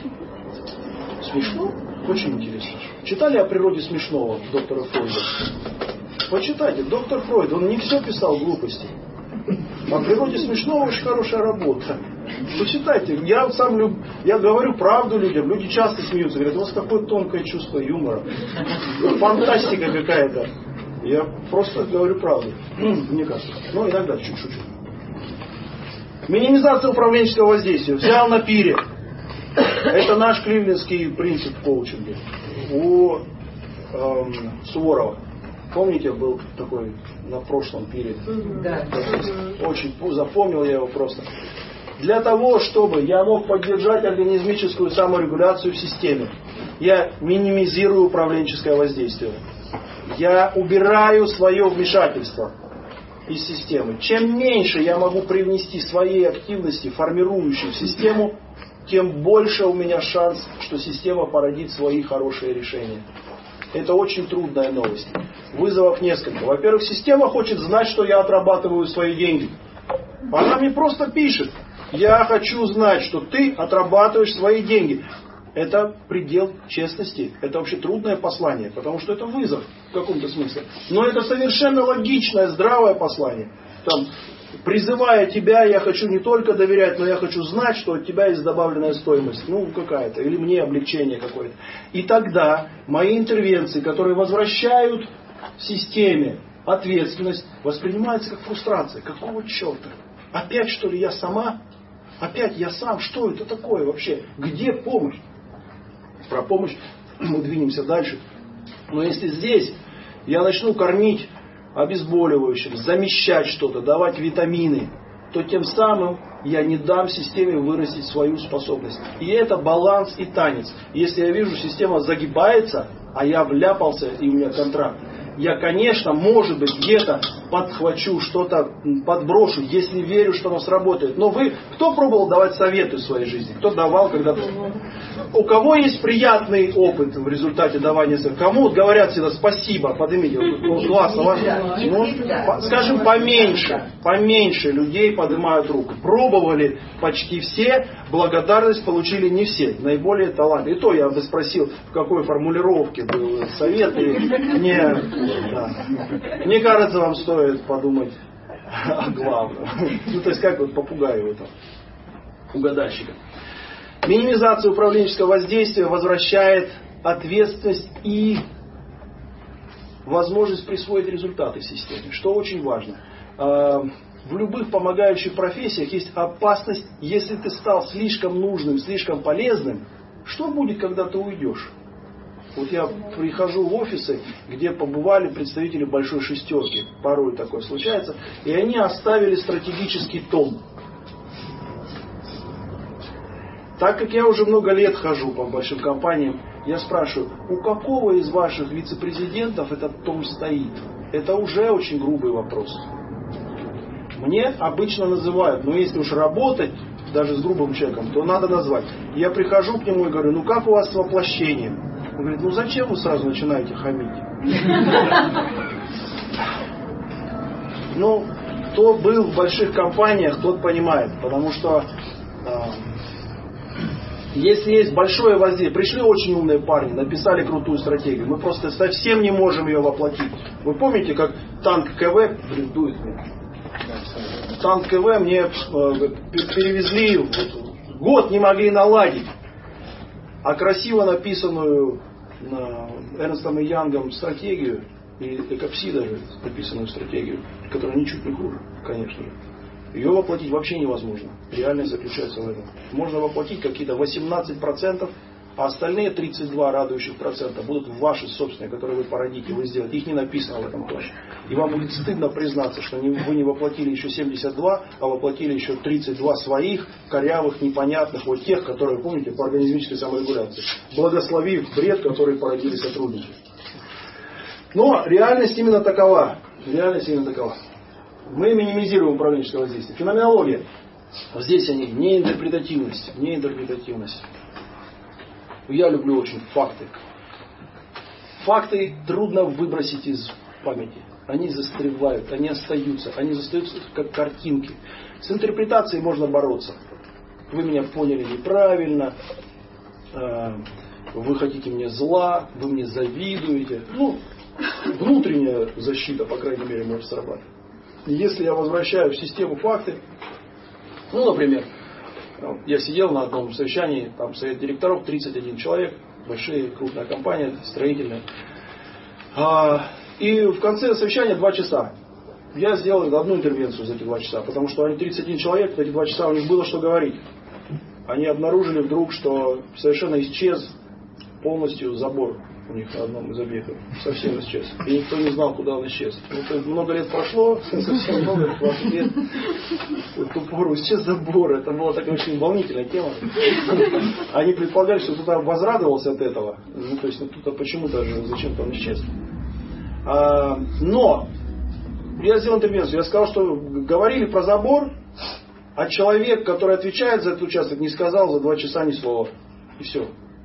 Speaker 3: Смешно? Очень интересно. Читали о природе смешного доктора Фройда? Почитайте. Доктор Фройд, он не все писал глупости. О природе смешного очень хорошая работа. Почитайте. Я сам люб... я говорю правду людям. Люди часто смеются. Говорят, у вас какое тонкое чувство юмора. Фантастика какая-то. Я просто говорю правду. Мне кажется. Ну, иногда чуть шучу. Минимизация управленческого воздействия. Взял на пире. Это наш кливлендский принцип в коучинге. У эм, Суворова. Помните, был такой на прошлом пире?
Speaker 4: Да.
Speaker 3: Очень запомнил я его просто. Для того, чтобы я мог поддержать организмическую саморегуляцию в системе, я минимизирую управленческое воздействие. Я убираю свое вмешательство из системы. Чем меньше я могу привнести своей активности, формирующей систему, тем больше у меня шанс, что система породит свои хорошие решения. Это очень трудная новость. Вызовов несколько. Во-первых, система хочет знать, что я отрабатываю свои деньги. Она мне просто пишет: я хочу знать, что ты отрабатываешь свои деньги. Это предел честности. Это вообще трудное послание, потому что это вызов в каком-то смысле. Но это совершенно логичное, здравое послание. Там, призывая тебя, я хочу не только доверять, но я хочу знать, что от тебя есть добавленная стоимость. Ну, какая-то. Или мне облегчение какое-то. И тогда мои интервенции, которые возвращают системе ответственность, воспринимаются как фрустрация. Какого черта? Опять, что ли, я сама? Опять я сам? Что это такое вообще? Где помощь? Про помощь мы двинемся дальше. Но если здесь я начну кормить обезболивающим, замещать что-то, давать витамины, то тем самым я не дам системе вырастить свою способность. И это баланс и танец. Если я вижу, система загибается, а я вляпался и у меня контракт, я, конечно, может быть, где-то подхвачу, что-то подброшу, если верю, что оно сработает. Но вы, кто пробовал давать советы в своей жизни? Кто давал когда-то? У кого есть приятный опыт в результате давания советов? Кому говорят всегда спасибо? Поднимите. Ну, классно. Ну, скажем, поменьше. Поменьше людей поднимают руку. Пробовали почти все. Благодарность получили не все. Наиболее талантливые. И то я бы спросил, в какой формулировке был совет. И не... Да. Мне кажется, вам стоит подумать о главном. Ну, то есть, как вот попугаю это, угадайщика. Минимизация управленческого воздействия возвращает ответственность и возможность присвоить результаты системе, что очень важно. В любых помогающих профессиях есть опасность, если ты стал слишком нужным, слишком полезным, что будет, когда ты уйдешь? Вот я прихожу в офисы, где побывали представители большой шестерки, порой такое случается, и они оставили стратегический том. Так как я уже много лет хожу по большим компаниям, я спрашиваю, у какого из ваших вице-президентов этот том стоит? Это уже очень грубый вопрос. Мне обычно называют, но если уж работать даже с грубым человеком, то надо назвать. Я прихожу к нему и говорю, ну как у вас с воплощением? Он говорит, ну зачем вы сразу начинаете хамить? Ну, кто был в больших компаниях, тот понимает. Потому что если есть большое воздействие, пришли очень умные парни, написали крутую стратегию, мы просто совсем не можем ее воплотить. Вы помните, как танк КВ, блин, дует мне. Танк КВ мне перевезли, год не могли наладить. А красиво написанную Эрнстом и Янгом стратегию, и Экопси даже написанную стратегию, которая ничуть не хуже, конечно же, ее воплотить вообще невозможно. Реальность заключается в этом. Можно воплотить какие-то восемнадцать процентов, а остальные тридцать два радующих процента будут ваши собственные, которые вы породите, вы сделаете. Их не написано в этом плане. И вам будет стыдно признаться, что вы не воплотили еще семьдесят два, а воплотили еще тридцать два своих, корявых, непонятных, вот тех, которые, помните, по организмической саморегуляции. Благословив бред, который породили сотрудники. Но реальность именно такова. Реальность именно такова. Мы минимизируем управленческое воздействие. Феноменология. Здесь они не интерпретативность. Не интерпретативность. Я люблю очень факты. Факты трудно выбросить из памяти. Они застревают, они остаются. Они остаются как картинки. С интерпретацией можно бороться. Вы меня поняли неправильно. Вы хотите мне зла. Вы мне завидуете. Ну, внутренняя защита, по крайней мере, может срабатывать. Если я возвращаю в систему факты, ну, например, я сидел на одном совещании, там совет директоров, тридцать один человек, большая крупная компания, строительная. И в конце совещания два часа. Я сделал одну интервенцию за эти два часа, потому что они тридцать один человек, в эти два часа у них было что говорить. Они обнаружили вдруг, что совершенно исчез полностью забор у них на одном из объектов. Совсем исчез. И никто не знал, куда он исчез. Ну, много лет прошло, совсем много, двадцать лет. В ту пору исчез забор. Это была такая очень волнительная тема. Они предполагали, что кто-то возрадовался от этого. Ну, то есть, ну, кто-то почему-то же зачем-то он исчез. А, но я сделал интервенцию. Я сказал, что говорили про забор, а человек, который отвечает за этот участок, не сказал за два часа ни слова. И все.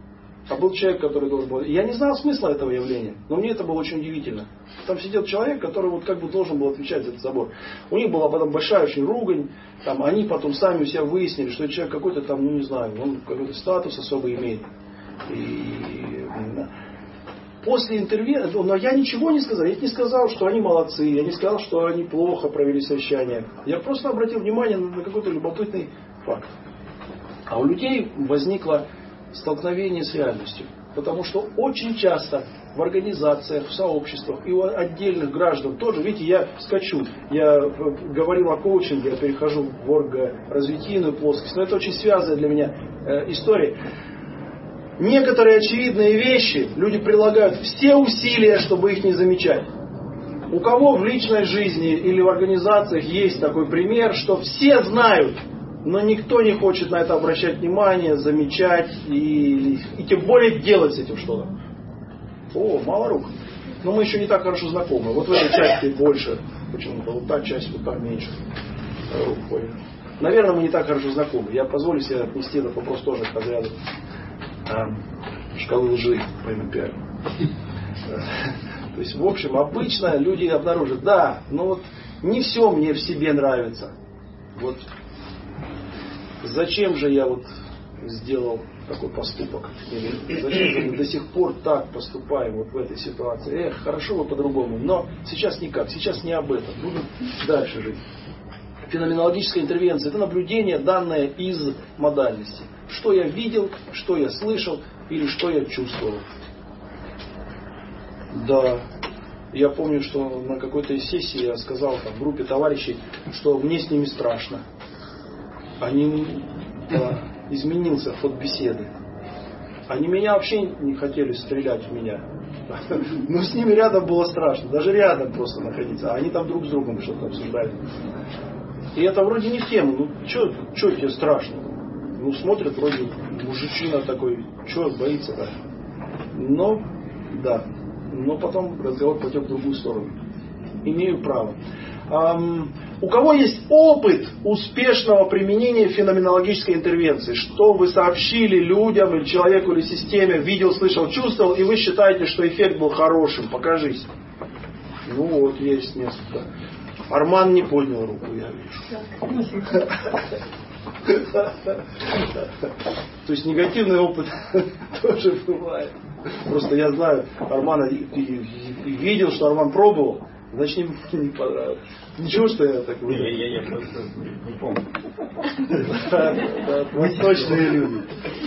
Speaker 3: А был человек, который должен был... Я не знал смысла этого явления, но мне это было очень удивительно. Там сидел человек, который вот как бы должен был отвечать за этот собор. У них была потом большая очень ругань. Там, они потом сами у себя выяснили, что этот человек какой-то там, ну не знаю, он какой-то статус особый имеет. И... После интервью, но я ничего не сказал. Я не сказал, что они молодцы. Я не сказал, что они плохо провели совещание. Я просто обратил внимание на какой-то любопытный факт. А у людей возникло столкновение с реальностью. Потому что очень часто в организациях, в сообществах и у отдельных граждан тоже, видите, я скачу, я говорил о коучинге, я перехожу в оргоразвитийную плоскость, но это очень связанная для меня э, история. Некоторые очевидные вещи люди прилагают все усилия, чтобы их не замечать. У кого в личной жизни или в организациях есть такой пример, что все знают, но никто не хочет на это обращать внимание, замечать и, и тем более делать с этим что-то. О, мало рук. Но мы еще не так хорошо знакомы. Вот в этой части больше. Почему-то вот та часть, вот та меньше. Рук, понял. Наверное, мы не так хорошо знакомы. Я позволю себе отнести этот вопрос тоже к разряду а, шкалы лжи по эм эн пи ар. То есть, в общем, обычно люди обнаружат, да, но вот не все мне в себе нравится. Вот зачем же я вот сделал такой поступок? Или зачем же мы до сих пор так поступаем вот в этой ситуации? Эх, хорошо бы по-другому, но сейчас никак, сейчас не об этом. Буду дальше жить. Феноменологическая интервенция – это наблюдение, данное из модальности. Что я видел, что я слышал или что я чувствовал. Да, я помню, что на какой-то сессии я сказал там, в группе товарищей, что мне с ними страшно. Они, да, изменился ход беседы. Они меня вообще не хотели стрелять в меня. Но с ними рядом было страшно. Даже рядом просто находиться. А они там друг с другом что-то обсуждали. И это вроде не в тему. Ну, что тебе страшно? Ну, смотрят, вроде мужичина такой. Что боится-то? Но, да. Но потом разговор потек в другую сторону. Имею право. Um, у кого есть опыт успешного применения феноменологической интервенции? Что вы сообщили людям, или человеку, или системе, видел, слышал, чувствовал, и вы считаете, что эффект был хорошим? Покажись. Ну вот, есть несколько. Арман не поднял руку, я вижу. То есть негативный опыт тоже бывает. Просто я знаю Армана и видел, что Арман пробовал. Значит, не, не понравилось. Ничего, что я так выглядел.
Speaker 6: Я, я, я просто не помню.
Speaker 3: Восточные люди.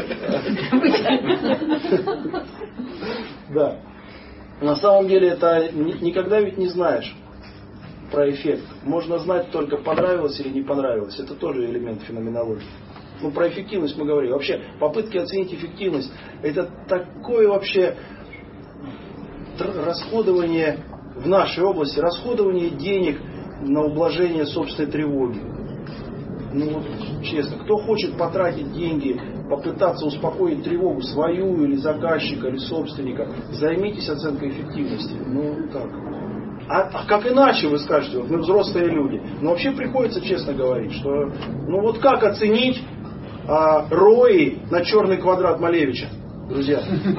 Speaker 3: Да. На самом деле это никогда ведь не знаешь про эффект. Можно знать только понравилось или не понравилось. Это тоже элемент феноменологии. Ну, про эффективность мы говорили. Вообще, попытки оценить эффективность, это такое вообще расходование в нашей области, расходование денег на ублажение собственной тревоги. Ну вот, честно, кто хочет потратить деньги, попытаться успокоить тревогу свою или заказчика, или собственника, займитесь оценкой эффективности. Ну, так. А, а как иначе вы скажете, вот мы взрослые люди. Но вообще приходится честно говорить, что ну вот как оценить а, рои на черный квадрат Малевича, друзья?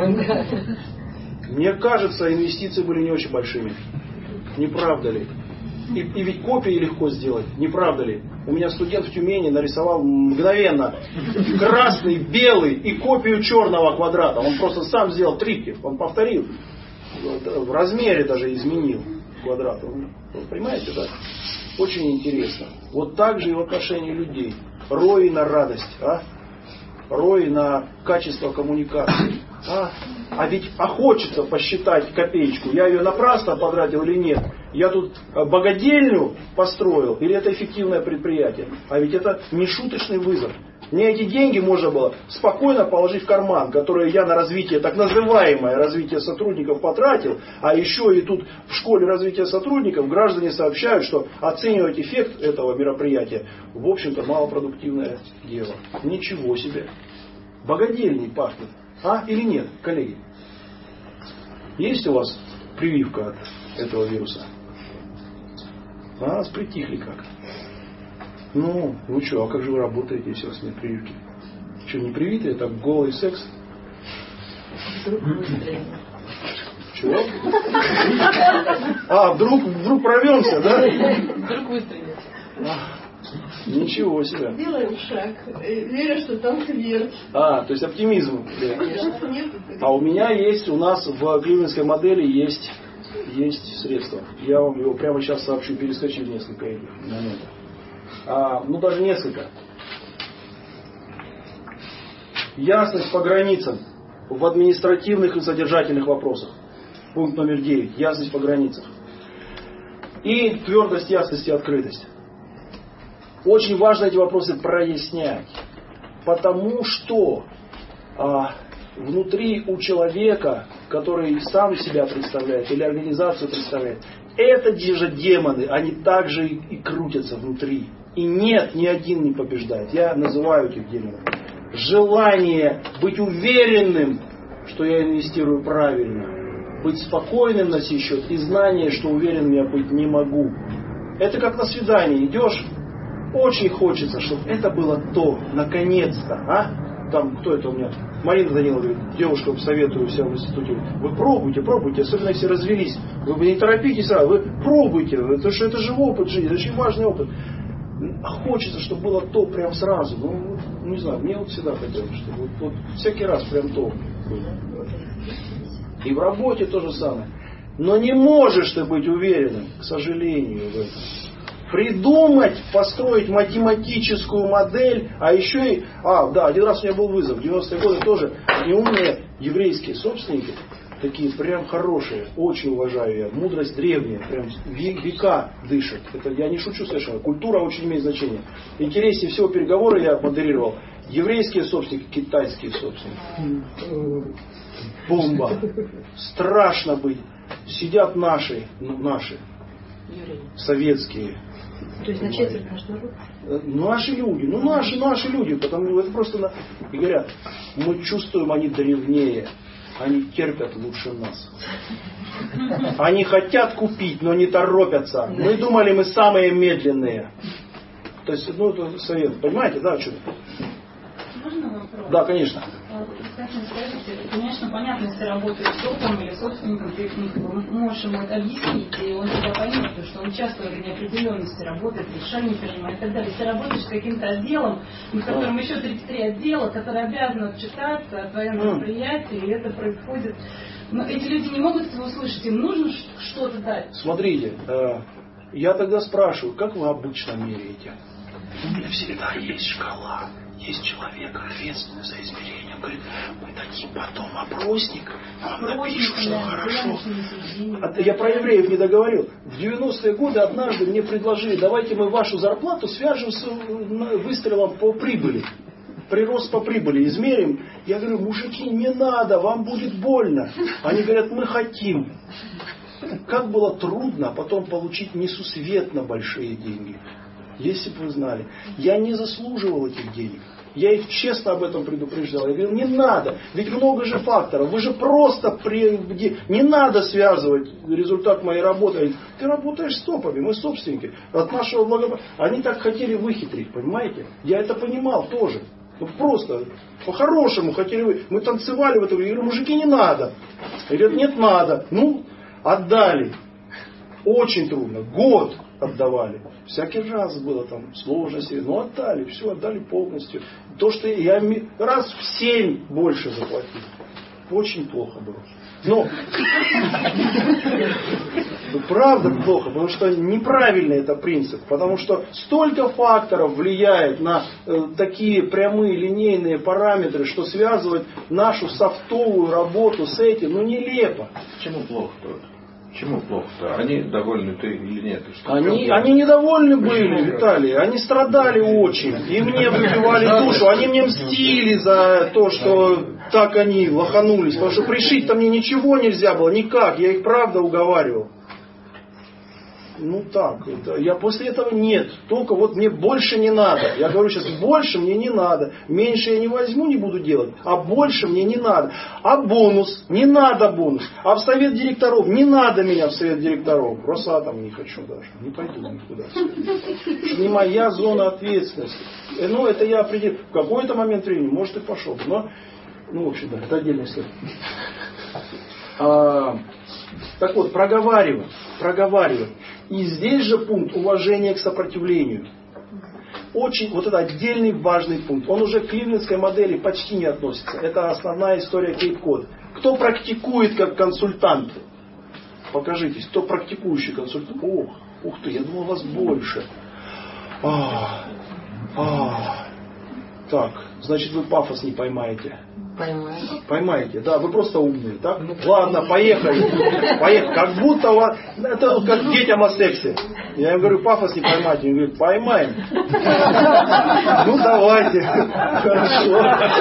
Speaker 3: Мне кажется, инвестиции были не очень большими. Не правда ли? И, и ведь копии легко сделать. Не правда ли? У меня студент в Тюмени нарисовал мгновенно красный, белый и копию черного квадрата. Он просто сам сделал триптих. Он повторил. В размере даже изменил квадрат. Вы понимаете, да? Очень интересно. Вот так же и в отношении людей. Рои на радость. А? Рои на качество коммуникации. А? а ведь а хочется посчитать копеечку. Я ее напрасно потратил или нет? Я тут богадельню построил или это эффективное предприятие? А ведь это не шуточный вызов. Мне эти деньги можно было спокойно положить в карман, которые я на развитие, так называемое развитие сотрудников потратил, а еще и тут в школе развития сотрудников граждане сообщают, что оценивать эффект этого мероприятия, в общем-то, малопродуктивное дело. Ничего себе. Богадельней пахнет. А или нет, коллеги? Есть у вас прививка от этого вируса? А нас притихли как. Ну, ну что, а как же вы работаете, если у вас нет прививки? Что, не привитые, это голый секс?
Speaker 2: Вдруг выстрелит.
Speaker 3: Чего? А, вдруг, вдруг прорвемся, да?
Speaker 2: Вдруг выстрелит.
Speaker 3: Ничего себе.
Speaker 7: Делаем шаг, веря, что там смерть.
Speaker 3: А, то есть оптимизм.
Speaker 7: Да. Нет,
Speaker 3: А у меня есть, у нас в кливлендской модели есть, есть средства. Я вам его прямо сейчас сообщу, перескочив несколько моментов. А, ну, даже несколько. Ясность по границам в административных и содержательных вопросах. Пункт номер девять. Ясность по границам. И твердость, ясность и открытость. Очень важно эти вопросы прояснять. Потому что а, внутри у человека, который сам себя представляет или организацию представляет, это же демоны, они также и, и крутятся внутри. И нет, ни один не побеждает. Я называю этих демонов. Желание быть уверенным, что я инвестирую правильно. Быть спокойным на сей счет. И знание, что уверенным я быть не могу. Это как на свидание. Идешь, очень хочется, чтобы это было то, наконец-то. А? Там, кто это у меня? Марина Данилова говорит, девушка, советую себя в институте. Вы пробуйте, пробуйте, особенно если развелись. Вы не торопитесь сразу, вы пробуйте. Это же, это же опыт жизни, это очень важный опыт. Хочется, чтобы было то прям сразу. Ну, не знаю, мне вот всегда хотелось, чтобы вот, вот всякий раз прям то было. И в работе то же самое. Но не можешь ты быть уверенным, к сожалению, в этом. Придумать, построить математическую модель, а еще и... А, да, один раз у меня был вызов, в девяностые годы тоже неумные еврейские собственники, такие прям хорошие, очень уважаю я, мудрость древняя, прям века дышит. Это я не шучу совершенно, культура очень имеет значение. Интереснее всего переговоры я модерировал. Еврейские собственники, китайские собственники. Бомба. Страшно быть. Сидят наши, ну, наши, советские.
Speaker 2: То есть на четверть наш народ?
Speaker 3: Наши люди, ну наши, наши люди, потому что это просто на... И говорят, мы чувствуем, они древнее, они терпят лучше нас. Они хотят купить, но не торопятся. Мы думали, мы самые медленные. То есть, ну это совет, понимаете, да, что-то?
Speaker 5: Можно вопрос?
Speaker 3: Да, конечно.
Speaker 5: Скажите, конечно, понятно, если работаешь с опытом или собственником, ты можешь ему это объяснить, и он тебя поймет, потому что он часто в неопределенности работает, решений принимает и так далее. Если ты работаешь с каким-то отделом, в котором еще тридцать три отдела, которые обязаны отчитаться о твоем мероприятии, и это происходит. Но эти люди не могут этого услышать, им нужно что-то дать.
Speaker 3: Смотрите, я тогда спрашиваю, как вы обычно меряете? У меня всегда есть шкала. Есть человек, ответственный за измерение. Он говорит, мы дадим потом опросник, вам напишут, что хорошо. А я про евреев не договорил. В девяностые годы однажды мне предложили, давайте мы вашу зарплату свяжем с выстрелом по прибыли. Прирост по прибыли измерим. Я говорю, мужики, не надо, вам будет больно. Они говорят, мы хотим. Как было трудно потом получить несусветно большие деньги. Если бы вы знали, я не заслуживал этих денег. Я их честно об этом предупреждал. Я говорю, не надо, ведь много же факторов. Вы же просто при... не надо связывать результат моей работы. Ты работаешь с топами, мы собственники. От нашего благо... Они так хотели выхитрить, понимаете? Я это понимал тоже. Ну, просто по-хорошему хотели вы. Мы танцевали в этом. Я говорю, мужики, не надо. Они говорят, нет, надо. Ну, отдали. Очень трудно. Год отдавали. Всякий раз было там сложности. Но отдали. Все отдали полностью. То, что я раз в семь больше заплатил. Очень плохо было. Но правда плохо, потому что неправильный это принцип. Потому что столько факторов влияет на э, такие прямые линейные параметры, что связывает нашу софтовую работу с этим, ну нелепо.
Speaker 6: Почему плохо-то? Почему плохо-то? Они довольны ты или нет? Что
Speaker 3: они, они недовольны были, Виталий. Они страдали очень. И мне выбивали душу. Они мне мстили за то, что так они лоханулись. Потому что пришить-то мне ничего нельзя было. Никак. Я их правда уговаривал. Ну так. Это, я после этого нет. Только вот мне больше не надо. Я говорю сейчас, больше мне не надо. Меньше я не возьму, не буду делать. А больше мне не надо. А бонус? Не надо бонус. А в совет директоров? Не надо меня в совет директоров. Росатом не хочу даже. Не пойду никуда. Что не моя зона ответственности. Ну это я определил. В какой-то момент времени, может и пошел. Но Ну, в общем, да, это отдельная история. А, так вот, проговаривать, проговаривать. И здесь же пункт уважения к сопротивлению. Очень, вот это отдельный важный пункт. Он уже к кливлендской модели почти не относится. Это основная история Кейп-Код. Кто практикует как консультант? Покажитесь, кто практикующий консультант? Ох, ух ты, я думал, вас больше. А, а, так, значит, вы пафос не поймаете.
Speaker 4: Поймаю.
Speaker 3: Поймаете, да, вы просто умные, так? Ладно, поехали. Поехали. Как будто у вас, это вот как детям о сексе. Я им говорю, пафос не поймайте. Они говорят, поймаем. Ну, давайте. Хорошо.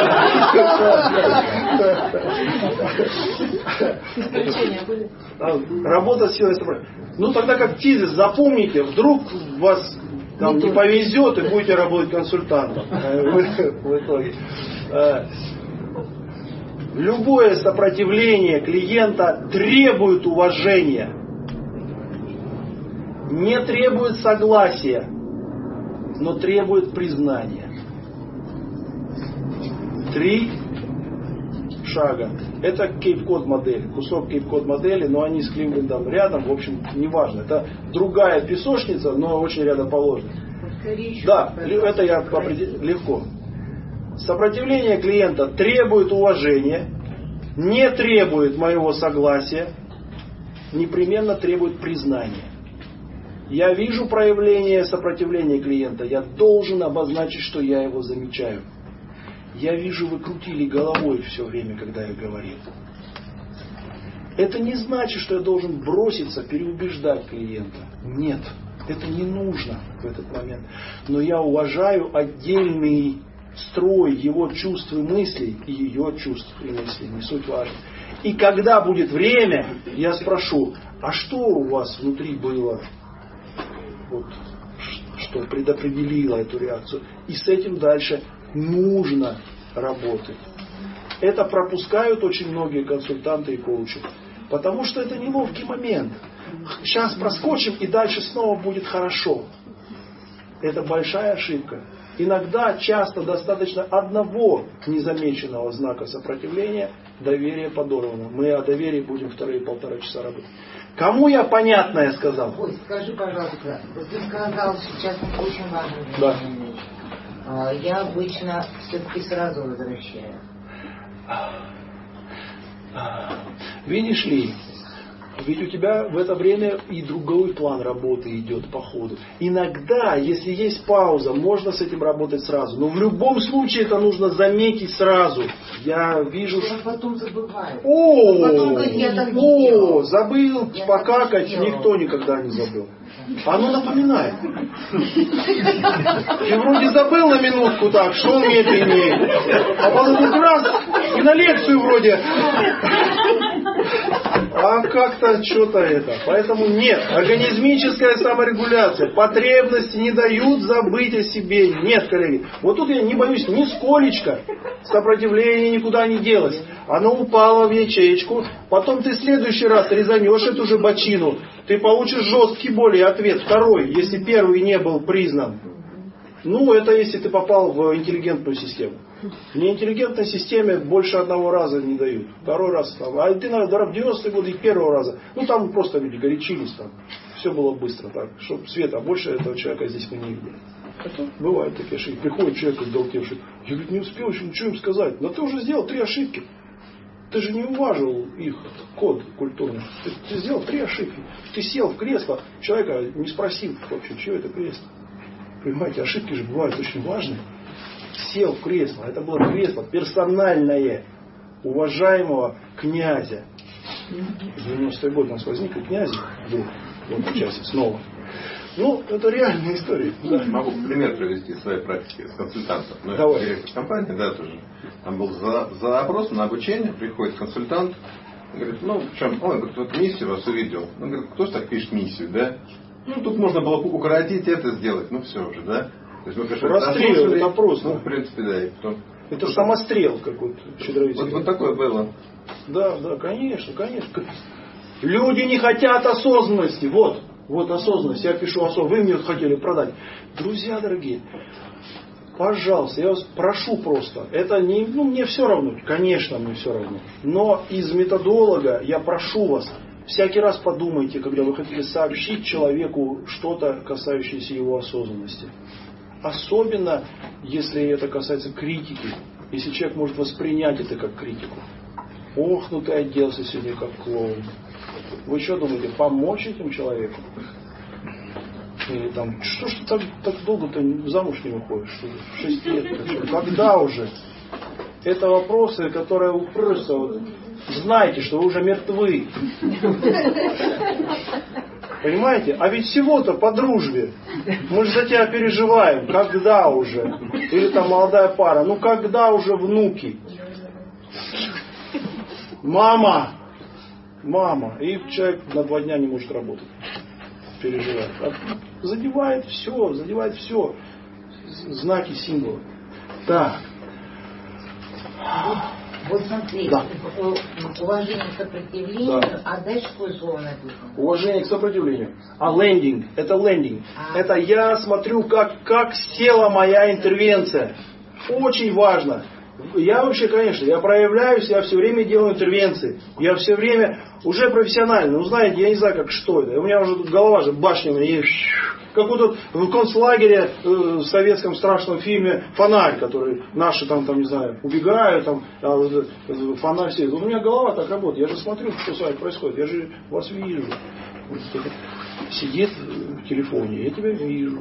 Speaker 3: Работа с силой собрания. Ну, тогда как тезис, запомните, вдруг вас там не повезет и будете работать консультантом в итоге. Любое сопротивление клиента требует уважения, не требует согласия, но требует признания. Три шага. Это Кейп-Код модель, кусок Кейп-Код модели, но они с Кливлендом рядом, в общем, неважно. Это другая песочница, но очень рядоположная. Да, это я определю легко. Сопротивление клиента требует уважения, не требует моего согласия, непременно требует признания. Я вижу проявление сопротивления клиента, я должен обозначить, что я его замечаю. Я вижу, вы крутили головой все время, когда я говорил. Это не значит, что я должен броситься, переубеждать клиента. Нет, это не нужно в этот момент. Но я уважаю отдельный строй его чувств и мыслей, и ее чувств и мыслей, не суть важно. И когда будет время, я спрошу, а что у вас внутри было, вот, что предопределило эту реакцию? И с этим дальше нужно работать. Это пропускают очень многие консультанты и коучи, потому что это неловкий момент. Сейчас проскочим, и дальше снова будет хорошо. Это большая ошибка. Иногда, часто достаточно одного незамеченного знака сопротивления, доверие подорвано. Мы о доверии будем вторые полтора часа работать. Кому я понятное сказал?
Speaker 4: Ой, скажи, пожалуйста, ты сказал сейчас очень важную вещь.
Speaker 3: Да.
Speaker 4: Я обычно все-таки сразу возвращаю.
Speaker 3: Видишь ли, ведь у тебя в это время и другой план работы идет по ходу. Иногда, если есть пауза, можно с этим работать сразу. Но в любом случае это нужно заметить сразу. Я вижу,
Speaker 4: что... Я потом забываю.
Speaker 3: О,
Speaker 4: потом говорит, я так не
Speaker 3: о,
Speaker 4: делал.
Speaker 3: забыл
Speaker 4: Я
Speaker 3: покакать,
Speaker 4: не
Speaker 3: никто никогда не забыл. Оно напоминает. Ты вроде забыл на минутку так, шел медленнее. А потом раз, и на лекцию вроде. А как-то что-то это. Поэтому нет. Организмическая саморегуляция. Потребности не дают забыть о себе. Нет, коллеги. Вот тут я не боюсь нисколечко. Сопротивление никуда не делось. Оно упало в ячеечку. Потом ты в следующий раз резанешь эту же бочину. Ты получишь жесткий более ответ. Второй, если первый не был признан. Ну, это если ты попал в интеллигентную систему. В неинтеллигентной системе больше одного раза не дают. Второй раз. Там, а ты, наверное, в девяностые годы и первого раза. Ну, там просто люди горячились. Там. Все было быстро. Так, чтоб света, больше этого человека здесь мы не видели. Хотя бывают такие ошибки. Приходит человек, отдалтевший. Я говорю, не успел еще ничего им сказать. Но ты уже сделал три ошибки. Ты же не уважил их код культурный. Ты, ты сделал три ошибки. Ты сел в кресло, человека не спросив вообще, чье это кресло. Понимаете, ошибки же бывают очень важные. Сел в кресло. Это было кресло персональное уважаемого князя. В девяностый год у нас возник и князь был в этом часе снова. Ну, это реальная история. Да.
Speaker 6: Могу пример привести из своей практики с консультантом. Ну,
Speaker 3: Давай.
Speaker 6: я директор компании, да, тоже. Там был за, за запрос на обучение, приходит консультант, говорит, ну, в чем, он говорит, вот миссию вас увидел. Он говорит, кто же так пишет миссию, да? Ну, тут можно было укоротить это сделать, ну, все уже, да? То есть мы пришли,
Speaker 3: расстрел, это просто.
Speaker 6: Ну, в принципе, да. И потом...
Speaker 3: Это самострел какой-то.
Speaker 6: Вот, вот такое было.
Speaker 3: Да, да, конечно, конечно. Люди не хотят осознанности. Вот, вот осознанность. Я пишу осознанность. Вы мне хотели продать. Друзья дорогие, пожалуйста, я вас прошу просто. Это не, ну, мне все равно, конечно, мне все равно. Но из методолога я прошу вас, всякий раз подумайте, когда вы хотите сообщить человеку что-то, касающееся его осознанности. Особенно, если это касается критики. Если человек может воспринять это как критику. Ох, ну ты оделся сегодня как клоун. Вы что думаете, помочь этим человеку? Или там, что ж ты так, так долго-то замуж не выходишь? Что, шесть лет? Когда уже? Это вопросы, которые вы просто вот, знаете, что вы уже мертвы. Понимаете? А ведь всего-то по дружбе. Мы же за тебя переживаем. Когда уже? Или там молодая пара. Ну когда уже внуки? Мама! Мама. И человек на два дня не может работать. Переживает. Задевает все. Задевает все. Знаки, символы. Так.
Speaker 4: Вот смотри,
Speaker 3: Да.
Speaker 4: уважение к сопротивлению,
Speaker 3: Да.
Speaker 4: а дальше какое слово написано?
Speaker 3: Уважение к сопротивлению. А лендинг, это лендинг.
Speaker 4: А.
Speaker 3: Это я смотрю, как, как села моя интервенция. Очень важно. Я вообще, конечно, я проявляюсь, я все время делаю интервенции. Я все время уже профессионально. Ну, знаете, я не знаю, как что это. У меня уже тут голова же башня. Как вот тут в концлагере э, в советском страшном фильме «Фонарь», который наши там, там не знаю, убегают, там, а вот, э, фонарь все. Вот у меня голова так работает. Я же смотрю, что с вами происходит. Я же вас вижу. Сидит в телефоне, я тебя вижу.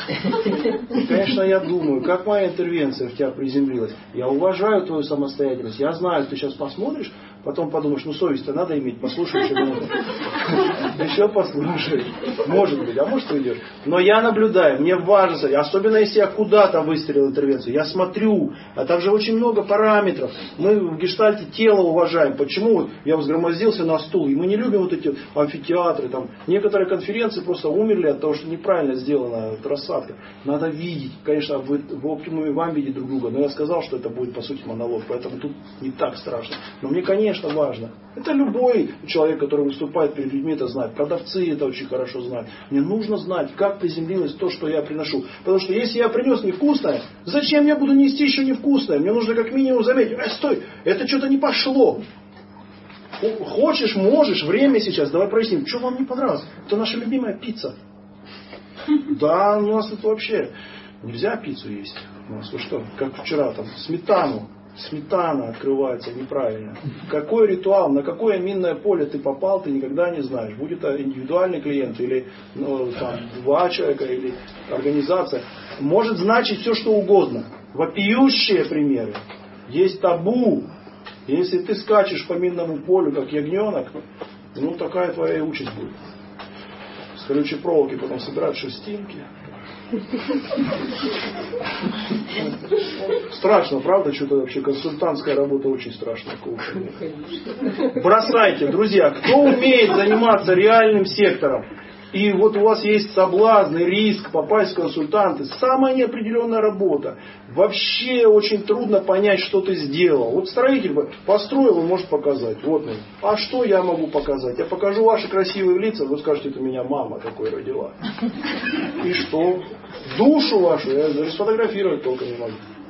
Speaker 3: И, конечно, я думаю, как моя интервенция в тебя приземлилась. Я уважаю твою самостоятельность. Я знаю, ты сейчас посмотришь, потом подумаешь, ну совесть-то надо иметь, послушай еще минуту. Еще послушай. Может быть, а может уйдешь. Но я наблюдаю, мне важно, особенно если я куда-то выстрелил интервенцию, я смотрю, а там же очень много параметров. Мы в гештальте тело уважаем. Почему вот я взгромоздился на стул, и мы не любим вот эти амфитеатры, там некоторые конференции просто умерли от того, что неправильно сделана рассадка. Надо видеть, конечно, вы в оптимуме вам видеть друг друга, но я сказал, что это будет по сути монолог, поэтому тут не так страшно. Но мне, конечно, важно. Это любой человек, который выступает перед людьми, это знает. Продавцы это очень хорошо знают. Мне нужно знать, как приземлилось то, что я приношу. Потому что если я принес невкусное, зачем я буду нести еще невкусное? Мне нужно как минимум заметить, ай, стой, это что-то не пошло. Хочешь, можешь, время сейчас, давай проясним, что вам не понравилось? Это наша любимая пицца. Да, у нас тут вообще нельзя пиццу есть. У нас вы что, как вчера там, сметану. Сметана открывается неправильно. Какой ритуал, на какое минное поле ты попал, ты никогда не знаешь. Будет это индивидуальный клиент или ну, там, два человека или организация. Может значить все, что угодно. Вопиющие примеры. Есть табу. Если ты скачешь по минному полю, как ягненок, ну такая твоя участь будет. С колючей проволоки потом собирать шерстинки. Страшно, правда? Что-то вообще консультантская работа очень страшная. Бросайте, друзья, кто умеет заниматься реальным сектором, и вот у вас есть соблазн и риск попасть в консультанты, самая неопределенная работа. Вообще очень трудно понять, что ты сделал. Вот строитель построил, он может показать. Вот, а что я могу показать? Я покажу ваши красивые лица, вы скажете, это меня мама такой родила. И что? Душу вашу я даже сфотографировать толком не могу.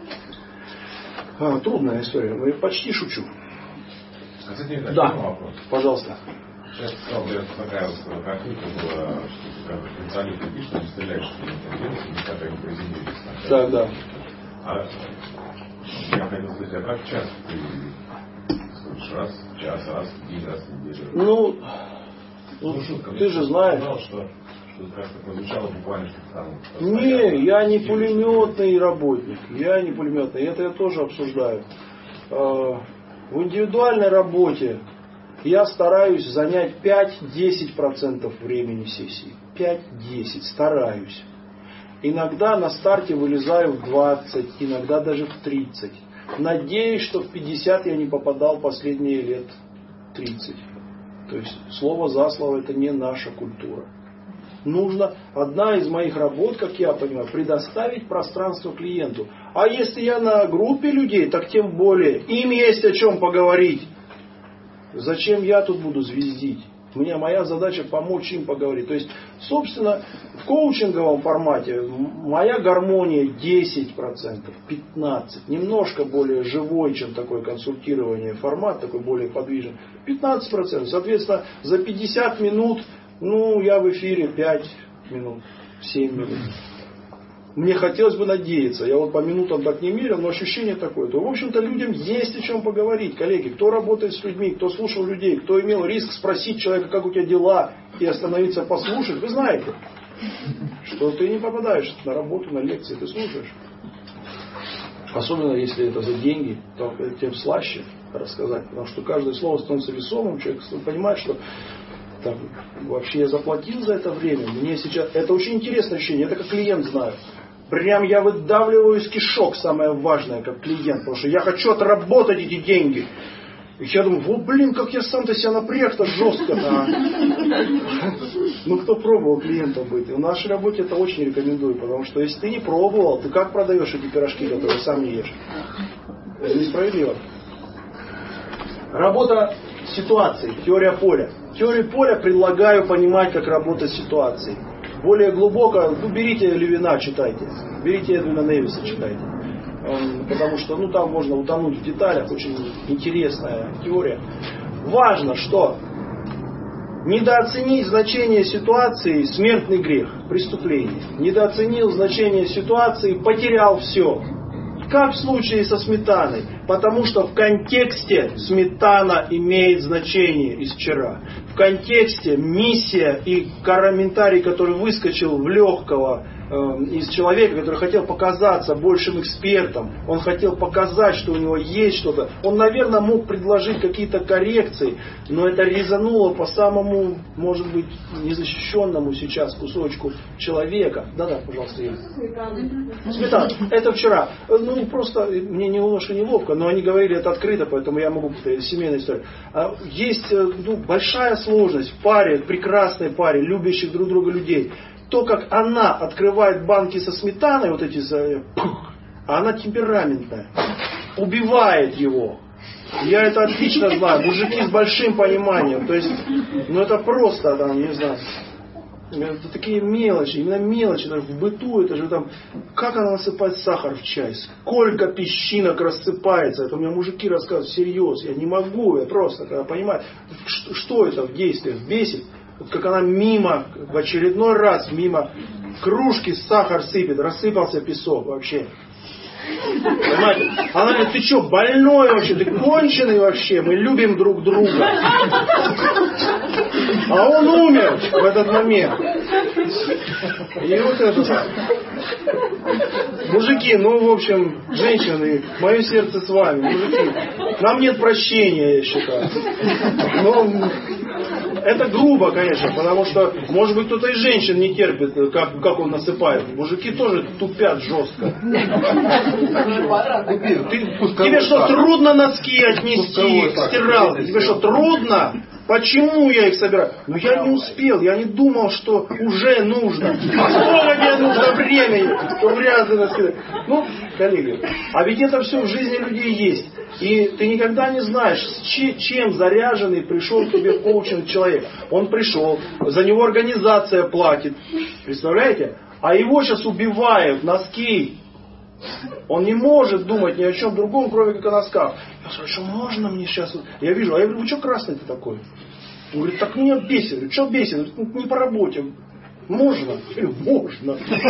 Speaker 3: А, трудная история, но я почти шучу.
Speaker 8: Скажите,
Speaker 3: да,
Speaker 8: вопрос.
Speaker 3: Пожалуйста.
Speaker 8: Сейчас сказал, я такая вот конфликта была, что как специалисты пишут, что не стреляешь, что не интервенции, никогда не приземлились.
Speaker 3: Да, да.
Speaker 8: А я хотел сказать, а как часто ты слышишь? Раз в час, раз в день, раз в неделю?
Speaker 3: Ну, ну
Speaker 8: шутка,
Speaker 3: ты же знаешь.
Speaker 8: Сказал, что, что как-то прозвучало буквально, что там...
Speaker 3: Не, я не пулеметный работник. Я не пулеметный. Это я тоже обсуждаю. В индивидуальной работе я стараюсь занять пять-десять процентов времени сессии. пять-десять. Стараюсь. Иногда на старте вылезаю в двадцать, иногда даже в тридцать. Надеюсь, что в пятьдесят я не попадал последние лет тридцать. То есть слово за слово это не наша культура. Нужно, одна из моих работ, как я понимаю, предоставить пространство клиенту. А если я на группе людей, так тем более. Им есть о чем поговорить. Зачем я тут буду звездить? У меня моя задача помочь им поговорить. То есть, собственно, в коучинговом формате моя гармония десять процентов, пятнадцать процентов. Немножко более живой, чем такое консультирование формат, такой более подвижный. пятнадцать процентов. Соответственно, за пятьдесят минут, ну, я в эфире пять минут, семь минут. Мне хотелось бы надеяться, я вот по минутам так не мерил, но ощущение такое. То, в общем-то, людям есть о чем поговорить, коллеги. Кто работает с людьми, кто слушал людей, кто имел риск спросить человека, как у тебя дела, и остановиться послушать, вы знаете, что ты не попадаешь на работу, на лекции, ты слушаешь. Особенно, если это за деньги, то тем слаще рассказать, потому что каждое слово становится весомым, человек понимает, что там, вообще я заплатил за это время, мне сейчас, это очень интересное ощущение, это как клиент знаю. Прям я выдавливаю из кишок самое важное, как клиент, потому что я хочу отработать эти деньги. И я думаю, вот блин, как я сам-то себя напряг-то жестко-то. А? Ну, кто пробовал клиентом быть? В нашей работе это очень рекомендую, потому что если ты не пробовал, ты как продаешь эти пирожки, которые сам не ешь? Это несправедливо. Работа с ситуацией, теория поля. Теорию поля предлагаю понимать, как работать с ситуацией. Более глубоко, ну, берите Левина, читайте. Берите Эдвина Невиса, читайте. Потому что ну, там можно утонуть в деталях. Очень интересная теория. Важно, что недооценить значение ситуации — смертный грех, преступление. Недооценил значение ситуации — потерял все. Как в случае со сметаной. Потому что в контексте сметана имеет значение из вчера. В контексте миссия и комментарий, который выскочил в легкого э, из человека, который хотел показаться большим экспертом. Он хотел показать, что у него есть что-то. Он, наверное, мог предложить какие-то коррекции, но это резануло по самому, может быть, незащищенному сейчас кусочку человека. Да-да, пожалуйста, Елена. Сметана. Это вчера. Ну, просто мне немножко неловко, но они говорили это открыто, поэтому я могу повторить семейную историю. Есть ну, большая сложность в паре, прекрасной паре, любящих друг друга людей. То, как она открывает банки со сметаной, вот эти, а она темпераментная, убивает его. Я это отлично знаю. Мужики с большим пониманием. То есть, ну это просто, там, не знаю. Это такие мелочи, именно мелочи, даже в быту, это же там, как она насыпает сахар в чай, сколько песчинок рассыпается, это у меня мужики рассказывают всерьез, я не могу, я просто, когда понимаю, что, что это в действиях бесит, вот как она мимо, в очередной раз мимо кружки сахар сыпет, рассыпался песок вообще. Понимаете? Она говорит, ты что, больной вообще, ты конченый вообще, мы любим друг друга. А он умер в этот момент. И вот это. Мужики, ну в общем, женщины, мое сердце с вами, мужики. Нам нет прощения, я считаю. Но это грубо, конечно, потому что, может быть, кто-то из женщин не терпит, как, как он насыпает. Мужики тоже тупят жестко. Ты, тебе что, трудно носки отнести к стиралке? Тебе что, трудно? Почему я их собираю? Ну я не успел, я не думал, что уже нужно. А сколько мне нужно времени, что вряд ли носки. Ну, коллеги, а ведь это все в жизни людей есть. И ты никогда не знаешь, с чем заряженный пришел к тебе в коучинг человек. Он пришел, за него организация платит. Представляете? А его сейчас убивают носки. Он не может думать ни о чем другом, кроме как о носках. Я говорю, что можно мне сейчас... Я вижу, а я говорю, вы что красный ты такой? Он говорит, так меня бесит. Я говорю, что бесит? Ну, не по работе. Можно? Я говорю, можно.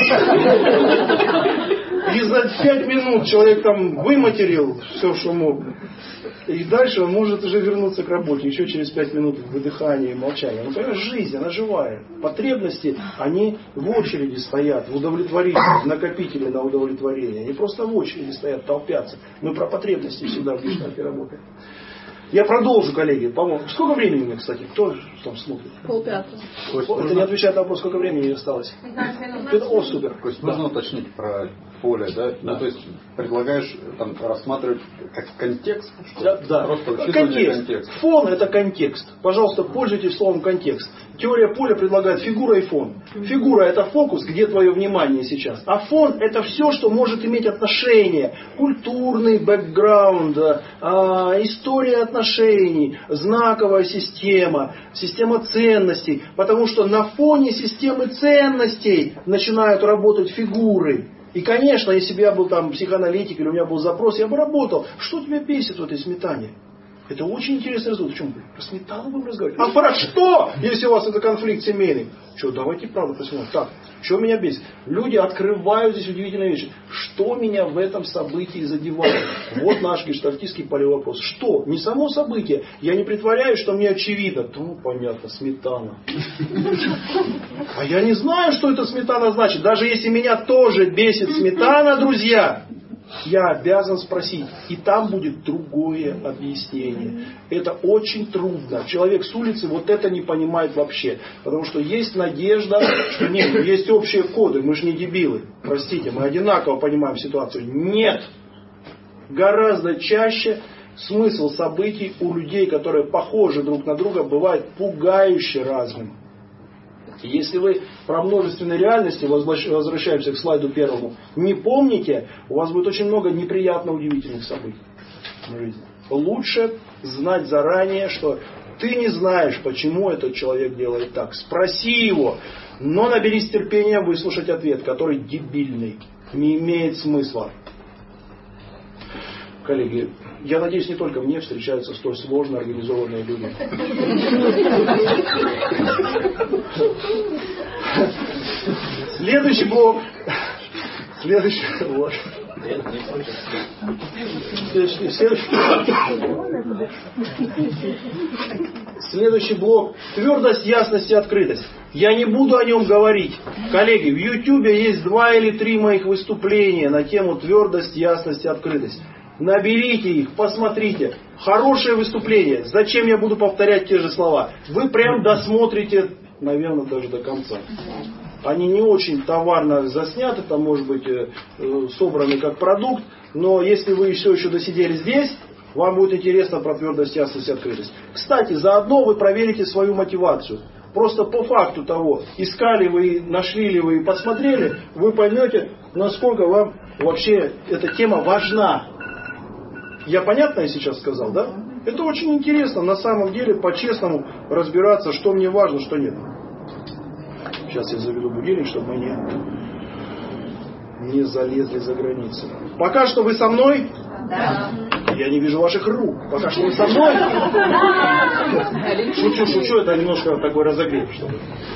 Speaker 3: И за пять минут человек там выматерил все, что мог. И дальше он может уже вернуться к работе. Еще через пять минут выдыхания и молчания. Ну, понимаешь, жизнь, она живая. Потребности, они в очереди стоят, в удовлетворении, в накопителе на удовлетворение. Они просто в очереди стоят, толпятся. Мы про потребности всегда в Гештальте работаем. Я продолжу, коллеги. По-моему, сколько времени у меня, кстати? Кто там смотрит?
Speaker 7: Полпятого.
Speaker 3: Это не отвечает на вопрос, сколько времени осталось.
Speaker 2: пятнадцать минут.
Speaker 3: О, супер.
Speaker 9: Кость, можно уточнить про поле, да? да. Ну, то есть предлагаешь там рассматривать как контекст? Что
Speaker 3: да, да.
Speaker 9: Просто
Speaker 3: контекст.
Speaker 9: контекст.
Speaker 3: Фон — это контекст. Пожалуйста, пользуйтесь словом контекст. Теория поля предлагает фигура и фон. Фигура — это фокус, где твое внимание сейчас. А фон — это все, что может иметь отношение. Культурный бэкграунд, история отношений, знаковая система, система ценностей. Потому что на фоне системы ценностей начинают работать фигуры. И, конечно, если бы я был там психоаналитик или у меня был запрос, я бы работал. Что тебя бесит в этой сметане? Это очень интересный результат. В чем? Про сметану будем разговаривать. А про что, если у вас это конфликт семейный? Что, давайте правду посмотрим. Так, что меня бесит? Люди открывают здесь удивительные вещи. Что меня в этом событии задевает? Вот наш гештальтистский полевой вопрос. Что? Не само событие. Я не притворяюсь, что мне очевидно. Ну, понятно, сметана. А я не знаю, что эта сметана значит. Даже если меня тоже бесит сметана, друзья, я обязан спросить. И там будет другое объяснение. Это очень трудно. Человек с улицы вот это не понимает вообще. Потому что есть надежда, что нет, есть общие коды. Мы же не дебилы. Простите, мы одинаково понимаем ситуацию. Нет. Гораздо чаще смысл событий у людей, которые похожи друг на друга, бывает пугающе разным. Если вы про множественные реальности, возвращаемся к слайду первому, не помните, у вас будет очень много неприятно удивительных событий в жизни. Лучше знать заранее, что ты не знаешь, почему этот человек делает так. Спроси его, но наберись терпения выслушать ответ, который дебильный, не имеет смысла. Коллеги, я надеюсь, не только мне встречаются столь сложно организованные люди. Следующий блок. Следующий блок. Следующий, следующий, следующий блок. Твердость, ясность и открытость. Я не буду о нем говорить. Коллеги, в Ютубе есть два или три моих выступления на тему твердость, ясность и открытость. Наберите их, посмотрите. Хорошее выступление. Зачем я буду повторять те же слова? Вы прям досмотрите, наверное, даже до конца. Они не очень товарно засняты, там может быть собраны как продукт. Но если вы все еще досидели здесь, вам будет интересно про твердость, ясность и открытость. Кстати, заодно вы проверите свою мотивацию. Просто по факту того, искали вы, нашли ли вы и посмотрели, вы поймете, насколько вам вообще эта тема важна. Я понятно я сейчас сказал, да? Это очень интересно, на самом деле, по-честному разбираться, что мне важно, что нет. Сейчас я заведу будильник, чтобы мы не, не залезли за границу. Пока что вы со мной? Да. Я не вижу ваших рук. Пока что вы со мной? Шучу, шучу, это немножко такой разогрев, чтобы...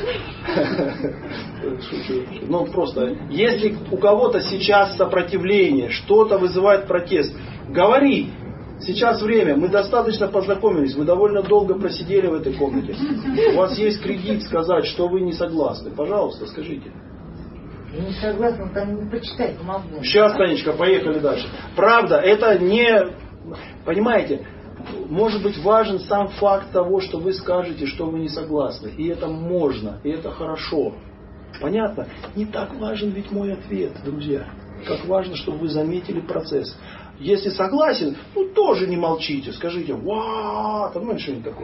Speaker 3: Шучу. Ну просто, если у кого-то сейчас сопротивление, что-то вызывает протест, говори. Сейчас время, мы достаточно познакомились, вы довольно долго просидели в этой комнате. У вас есть кредит сказать, что вы не согласны. Пожалуйста, скажите.
Speaker 4: Я не согласна, там не почитать могу.
Speaker 3: Сейчас, Танечка, поехали дальше. Правда, это не... Понимаете, может быть важен сам факт того, что вы скажете, что вы не согласны. И это можно, и это хорошо. Понятно? Не так важен ведь мой ответ, друзья. Как важно, чтобы вы заметили процесс. Если согласен, ну тоже не молчите. Скажите, вау, там что-нибудь такое.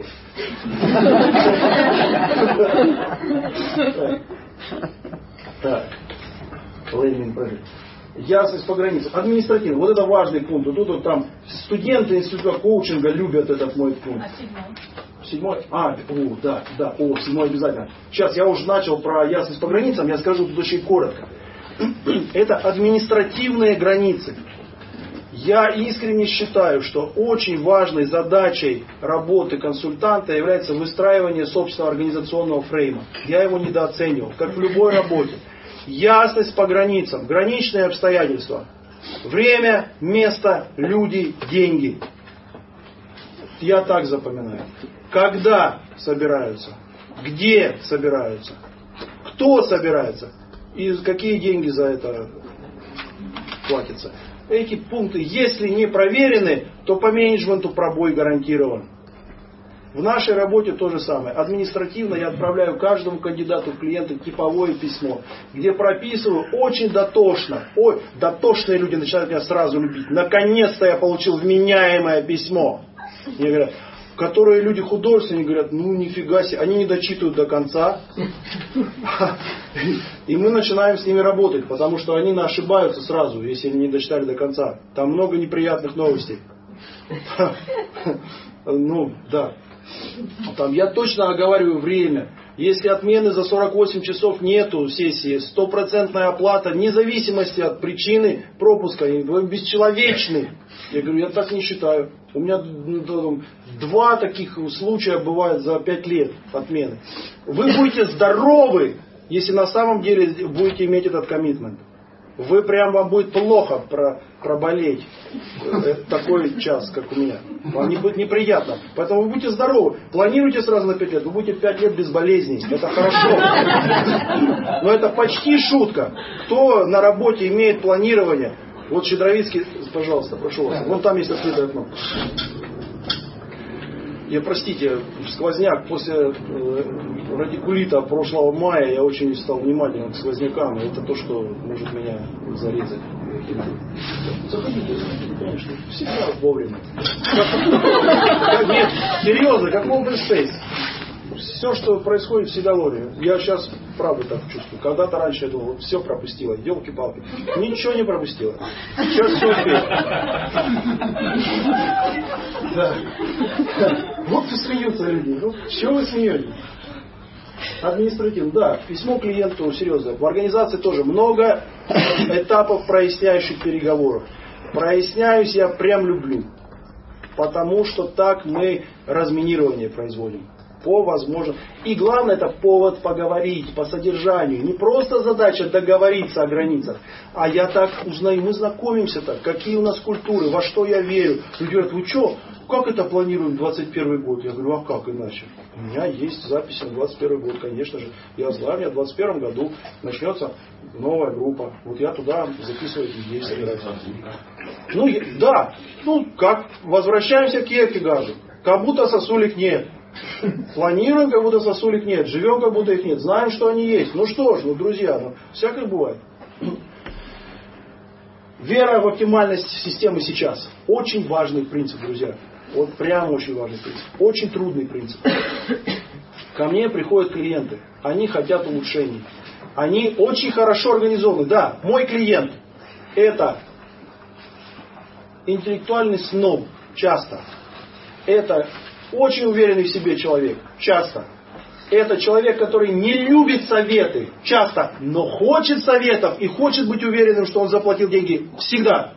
Speaker 3: Так. Леймин прожит. Ясность по границам. Административно. Вот это важный пункт. Вот тут вот там студенты института коучинга любят этот мой пункт.
Speaker 5: А седьмой?
Speaker 3: Седьмой? А, о, да, да, о, седьмой обязательно. Сейчас я уже начал про ясность по границам, я скажу тут очень коротко. Это административные границы. Я искренне считаю, что очень важной задачей работы консультанта является выстраивание собственного организационного фрейма. Я его недооценивал, как в любой работе. Ясность по границам, граничные обстоятельства. Время, место, люди, деньги. Я так запоминаю. Когда собираются, где собираются, кто собирается и какие деньги за это платятся. Эти пункты, если не проверены, то по менеджменту пробой гарантирован. В нашей работе то же самое. Административно я отправляю каждому кандидату в клиенты типовое письмо, где прописываю очень дотошно. Ой, дотошные люди начинают меня сразу любить. Наконец-то я получил вменяемое письмо. Мне говорят, которые люди художественные, говорят, ну нифига себе, они не дочитывают до конца. И мы начинаем с ними работать, потому что они ошибаются сразу, если они не дочитали до конца. Там много неприятных новостей. Ну, да. Там я точно оговариваю время. Если отмены за сорок восемь часов нету сессии, стопроцентная оплата, вне зависимости от причины пропуска, вы бесчеловечны. Я говорю, я так не считаю. У меня два таких случая бывает за пять лет отмены. Вы будете здоровы, если на самом деле будете иметь этот коммитмент. Вы прям, вам будет плохо про, проболеть такой час, как у меня. Вам не будет неприятно. Поэтому вы будете здоровы. Планируйте сразу на пять лет. Вы будете пять лет без болезней. Это хорошо. Но это почти шутка. Кто на работе имеет планирование? Вот Щедровицкий, пожалуйста, прошу вас. Вон там есть открытое окно. Я, простите, сквозняк после э, радикулита прошлого мая я очень стал внимательным к сквознякам. Это то, что может меня зарезать. Заходите, заходите, конечно, всегда вовремя. Нет, серьезно, как в Space. Все, что происходит, всегда вовремя. Я сейчас правда так чувствую. Когда-то раньше я думал, все пропустила, елки-палки. Ничего не пропустила. Сейчас все успею. Да. Вот и смеются люди. Ну, чего вы смеетесь? Административно. Да, письмо клиенту серьезно. В организации тоже много этапов проясняющих переговоров. Проясняюсь я прям люблю. Потому что так мы разминирование производим. По возможности. И главное, это повод поговорить по содержанию. Не просто задача договориться о границах. А я так узнаю, мы знакомимся так, какие у нас культуры, во что я верю. Люди говорят, вы что, как это планируем двадцать первый год? Я говорю, а как иначе? У меня есть записи на двадцать первый год, конечно же. Я знаю, у меня в двадцать первом году начнется новая группа. Вот я туда записываю людей, собираюсь. Ну, да, ну как, возвращаемся к Кьеркегарду. Как будто сосулек нет. Планируем, как будто сосулек нет. Живем, как будто их нет. Знаем, что они есть. Ну что ж, ну друзья, ну, всякое бывает. Вера в оптимальность системы сейчас. Очень важный принцип, друзья. Вот прям очень важный принцип. Очень трудный принцип. Ко мне приходят клиенты. Они хотят улучшений. Они очень хорошо организованы. Да, мой клиент это интеллектуальный сноб. Часто. Это очень уверенный в себе человек. Часто. Это человек, который не любит советы. Часто. Но хочет советов и хочет быть уверенным, что он заплатил деньги. Всегда.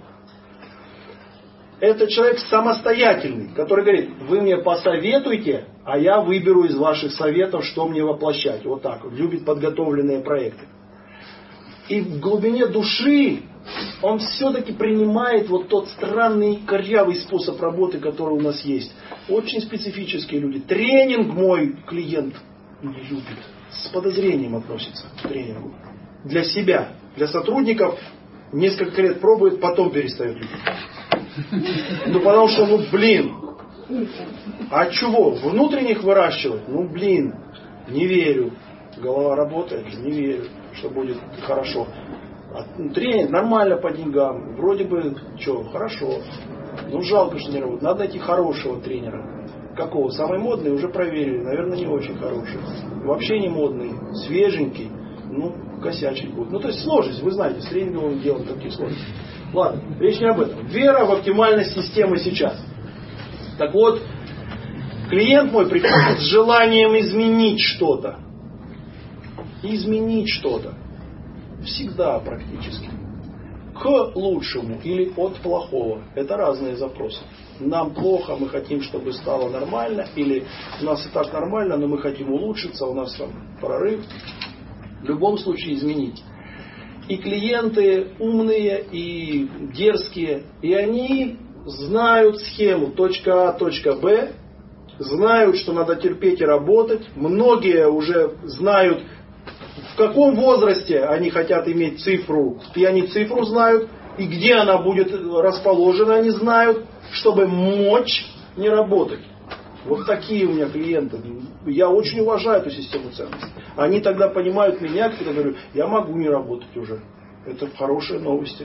Speaker 3: Это человек самостоятельный, который говорит, вы мне посоветуйте, а я выберу из ваших советов, что мне воплощать. Вот так. Любит подготовленные проекты. И в глубине души он все-таки принимает вот тот странный корявый способ работы, который у нас есть. Очень специфические люди. Тренинг мой клиент не любит. С подозрением относится к тренингу. Для себя. Для сотрудников несколько лет пробует, потом перестает любить. Ну потому что, ну блин. А чего? Внутренних выращивать? Ну блин. Не верю. Голова работает? Не верю, что будет хорошо. Тренинг нормально по деньгам. Вроде бы, что, хорошо. Ну жалко, что не работает. Надо найти хорошего тренера. Какого? Самый модный уже проверили. Наверное, не очень хороший. Вообще не модный. Свеженький. Ну, косячить будет. Ну, то есть сложность. Вы знаете, с тренинговым делом такие сложности. Ладно, речь не об этом. Вера в оптимальность системы сейчас. Так вот, клиент мой приходит с желанием изменить что-то. Изменить что-то. Всегда практически. К лучшему или от плохого. Это разные запросы. Нам плохо, мы хотим, чтобы стало нормально. Или у нас и так нормально, но мы хотим улучшиться, у нас там прорыв. В любом случае изменить. И клиенты умные, и дерзкие. И они знают схему точка А, точка Б. Знают, что надо терпеть и работать. Многие уже знают, в каком возрасте они хотят иметь цифру, и они цифру знают, и где она будет расположена, они знают, чтобы мочь не работать. Вот такие у меня клиенты. Я очень уважаю эту систему ценностей. Они тогда понимают меня, когда говорю, я могу не работать уже. Это хорошие новости.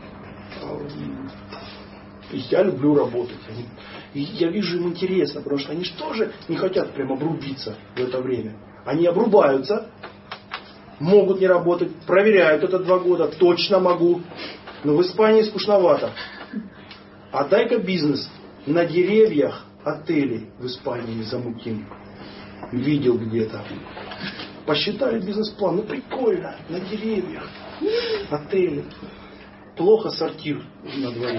Speaker 3: И я люблю работать. И я вижу, им интересно, потому что они же тоже не хотят прям обрубиться в это время. Они обрубаются, могут не работать, проверяют это два года, точно могу. Но в Испании скучновато. А дай-ка бизнес на деревьях отелей в Испании замутим. Видел где-то. Посчитали бизнес-план. Ну прикольно, на деревьях. Отели. Плохо сортир на дворе.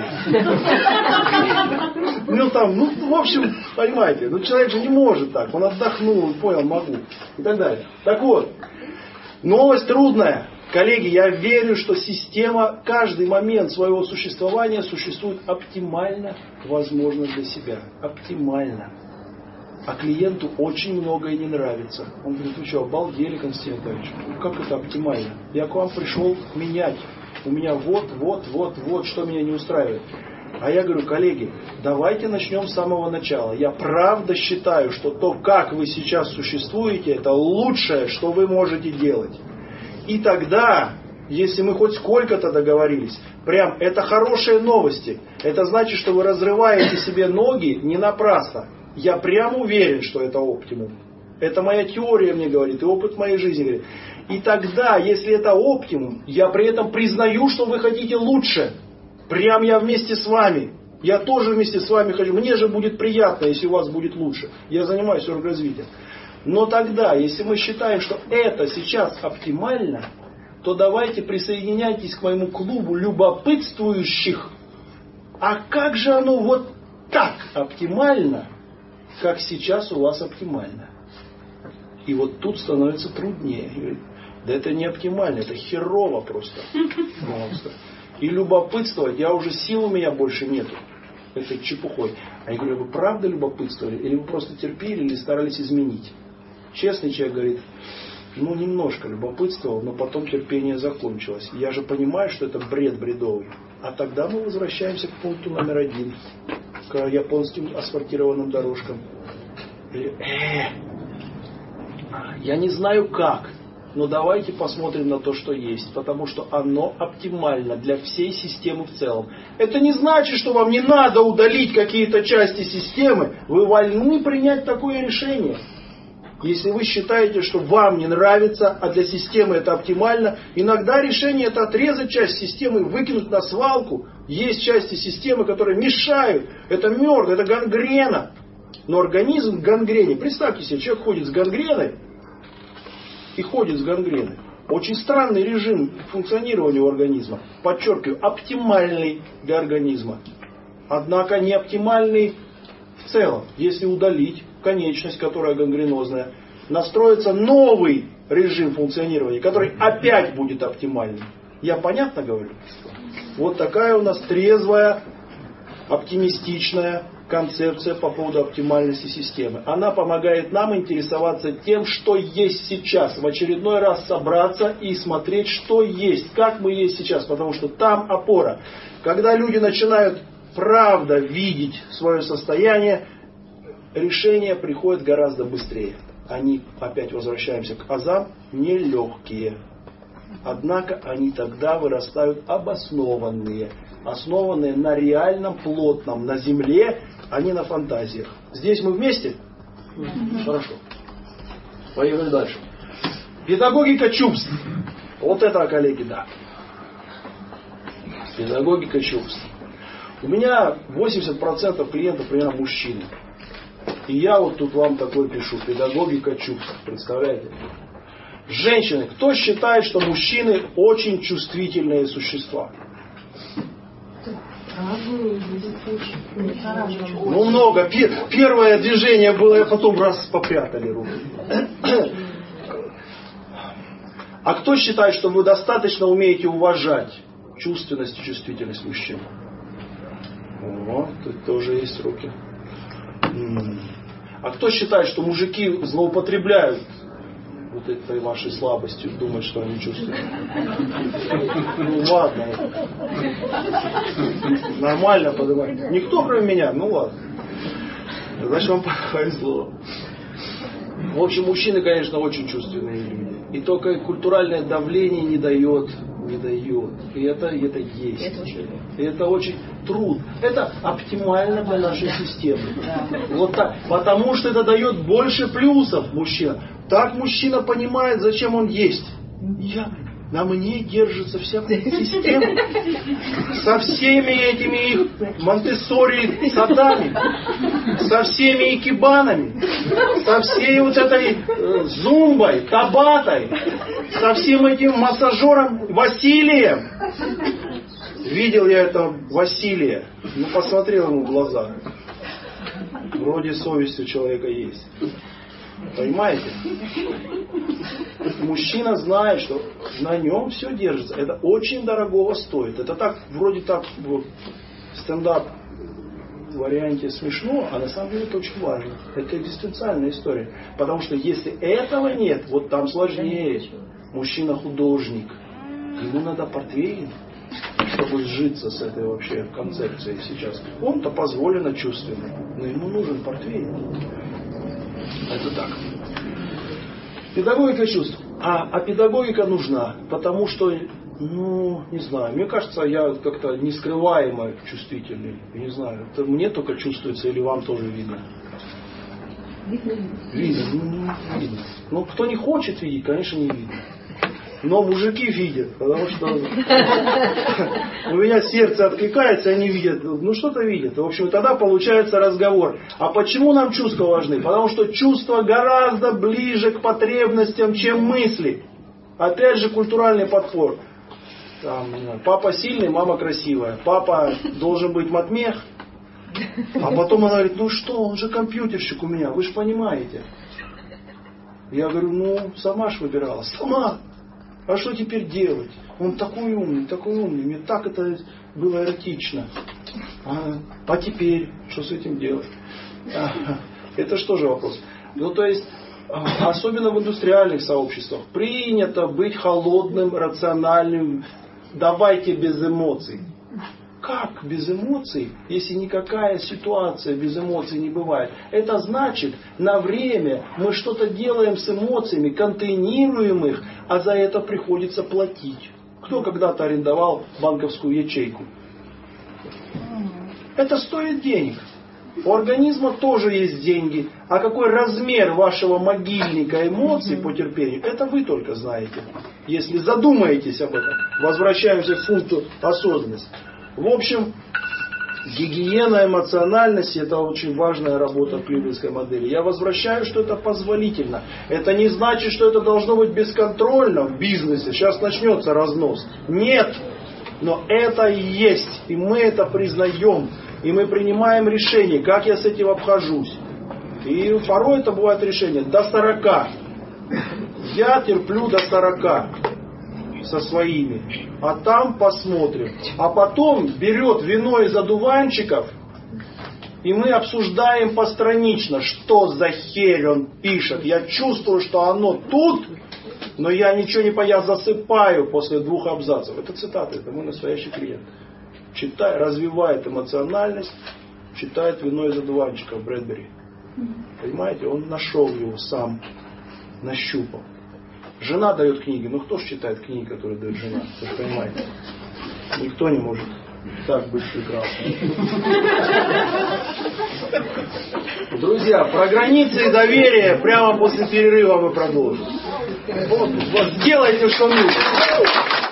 Speaker 3: Ну там, ну в общем, понимаете, ну человек же не может так. Он отдохнул, он понял, могу. И так далее. Так вот, новость трудная. Коллеги, я верю, что система каждый момент своего существования существует оптимально, возможно, для себя. Оптимально. А клиенту очень многое не нравится. Он говорит, вы что, обалдели, Константин Анатольевич? Ну, как это оптимально? Я к вам пришел менять. У меня вот, вот, вот, вот, что меня не устраивает. А я говорю, коллеги, давайте начнем с самого начала. Я правда считаю, что то, как вы сейчас существуете, это лучшее, что вы можете делать. И тогда, если мы хоть сколько-то договорились, прям это хорошие новости. Это значит, что вы разрываете себе ноги не напрасно. Я прям уверен, что это оптимум. Это моя теория мне говорит, и опыт моей жизни говорит. И тогда, если это оптимум, я при этом признаю, что вы хотите лучше. Прям я вместе с вами. Я тоже вместе с вами хочу. Мне же будет приятно, если у вас будет лучше. Я занимаюсь оргразвитием. Но тогда, если мы считаем, что это сейчас оптимально, то давайте присоединяйтесь к моему клубу любопытствующих. А как же оно вот так оптимально, как сейчас у вас оптимально? И вот тут становится труднее. Да это не оптимально, это херово просто. И любопытствовать, я уже сил у меня больше нету. Это чепухой. А я говорю, вы правда любопытствовали? Или вы просто терпели, или старались изменить? Честный человек говорит, ну немножко любопытствовал, но потом терпение закончилось. Я же понимаю, что это бред бредовый. А тогда мы возвращаемся к пункту номер один. К японским асфальтированным дорожкам. Э, я не знаю как, но давайте посмотрим на то, что есть. Потому что оно оптимально для всей системы в целом. Это не значит, что вам не надо удалить какие-то части системы. Вы вольны принять такое решение. Если вы считаете, что вам не нравится, а для системы это оптимально, иногда решение это отрезать часть системы и выкинуть на свалку. Есть части системы, которые мешают. Это мертв, это гангрена. Но организм в гангрене. Представьте себе, человек ходит с гангреной и ходит с гангреной. Очень странный режим функционирования у организма. Подчеркиваю, оптимальный для организма. Однако не оптимальный в целом. Если удалить конечность, которая гангренозная, настроится новый режим функционирования, который опять будет оптимальным. Я понятно говорю? Вот такая у нас трезвая, оптимистичная концепция по поводу оптимальности системы. Она помогает нам интересоваться тем, что есть сейчас. В очередной раз собраться и смотреть, что есть, как мы есть сейчас. Потому что там опора. Когда люди начинают правда видеть свое состояние, решения приходят гораздо быстрее. Они, опять возвращаемся к азам, нелегкие. Однако они тогда вырастают обоснованные. Основанные на реальном, плотном, на земле, а не на фантазиях. Здесь мы вместе? Хорошо. Поехали дальше. Педагогика чувств. Вот это, коллеги, да. Педагогика чувств. У меня восемьдесят процентов клиентов примерно мужчины. И я вот тут вам такой пишу. Педагогика чувств. Представляете? Женщины. Кто считает, что мужчины очень чувствительные существа? Ну много. Первое движение было, а потом раз попрятали руки. А кто считает, что вы достаточно умеете уважать чувственность и чувствительность мужчин? О, тут тоже есть руки. А кто считает, что мужики злоупотребляют вот этой вашей слабостью, думают, что они чувствуют? Ну ладно. Нормально поднимать. Никто, кроме меня, ну ладно. Значит, вам повезло. В общем, мужчины, конечно, очень чувственные люди. И только культуральное давление не дает, не дает. И это, это есть.
Speaker 2: Это очень,
Speaker 3: и это очень трудно. Это оптимально для нашей системы. Вот так. Потому что это дает больше плюсов мужчина. Так мужчина понимает, зачем он есть. Я... На мне держится вся система. Со всеми этими их Монтессори садами, со всеми икебанами, со всей вот этой э, зумбой, табатой, со всем этим массажером Василием. Видел я этого Василия. Ну, посмотрел ему в глаза. Вроде совесть у человека есть. Понимаете? Мужчина знает, что на нем все держится. Это очень дорогого стоит. Это так, вроде так, вот, стендап в варианте смешно, а на самом деле это очень важно. Это экзистенциальная история. Потому что если этого нет, вот там сложнее. Мужчина художник. Ему надо портвейн, чтобы сжиться с этой вообще концепцией сейчас. Он-то позволено чувственно, но ему нужен портвейн. Это так. Педагогика чувств. А, а педагогика нужна, потому что, ну, не знаю, мне кажется, я как-то нескрываемо чувствительный. Я не знаю, это мне только чувствуется или вам тоже видно?
Speaker 2: Видно.
Speaker 3: Видно. Ну, видно. Ну, кто не хочет видеть, конечно, не видно. Но мужики видят, потому что у меня сердце откликается, они видят, ну что-то видят. В общем, тогда получается разговор. А почему нам чувства важны? Потому что чувства гораздо ближе к потребностям, чем мысли. Опять же, культуральный подход. Там, папа сильный, мама красивая. Папа должен быть матмех. А потом она говорит, ну что, он же компьютерщик у меня, вы же понимаете. Я говорю, ну, сама ж выбирала. Сама. А что теперь делать? Он такой умный, такой умный. Мне так это было эротично. А, а теперь, что с этим делать? А, это что же вопрос? Ну, то есть, особенно в индустриальных сообществах, принято быть холодным, рациональным. Давайте без эмоций. Как без эмоций, если никакая ситуация без эмоций не бывает? Это значит, на время мы что-то делаем с эмоциями, контейнируем их, а за это приходится платить. Кто когда-то арендовал банковскую ячейку? Это стоит денег. У организма тоже есть деньги. А какой размер вашего могильника эмоций по терпению, это вы только знаете. Если задумаетесь об этом. Возвращаемся к пункту осознанности. В общем, гигиена эмоциональности – это очень важная работа в клинической модели. Я возвращаю, что это позволительно. Это не значит, что это должно быть бесконтрольно в бизнесе. Сейчас начнется разнос. Нет! Но это и есть. И мы это признаем. И мы принимаем решение, как я с этим обхожусь. И порой это бывает решение до сорока. Я терплю до сорока. Со своими. А там посмотрим. А потом берет вино из одуванчиков, и мы обсуждаем постранично, что за херь он пишет. Я чувствую, что оно тут, но я ничего не понял, я засыпаю после двух абзацев. Это цитаты, это мой настоящий клиент. Читает, развивает эмоциональность, читает вино из одуванчиков Брэдбери. Понимаете, он нашел его сам, нащупал. Жена дает книги, но кто же читает книги, которые дает жена? Вы же понимаете. Никто не может так быть прекрасным. Друзья, про границы и доверие прямо после перерыва мы продолжим. Вот, вот сделайте, что нужно.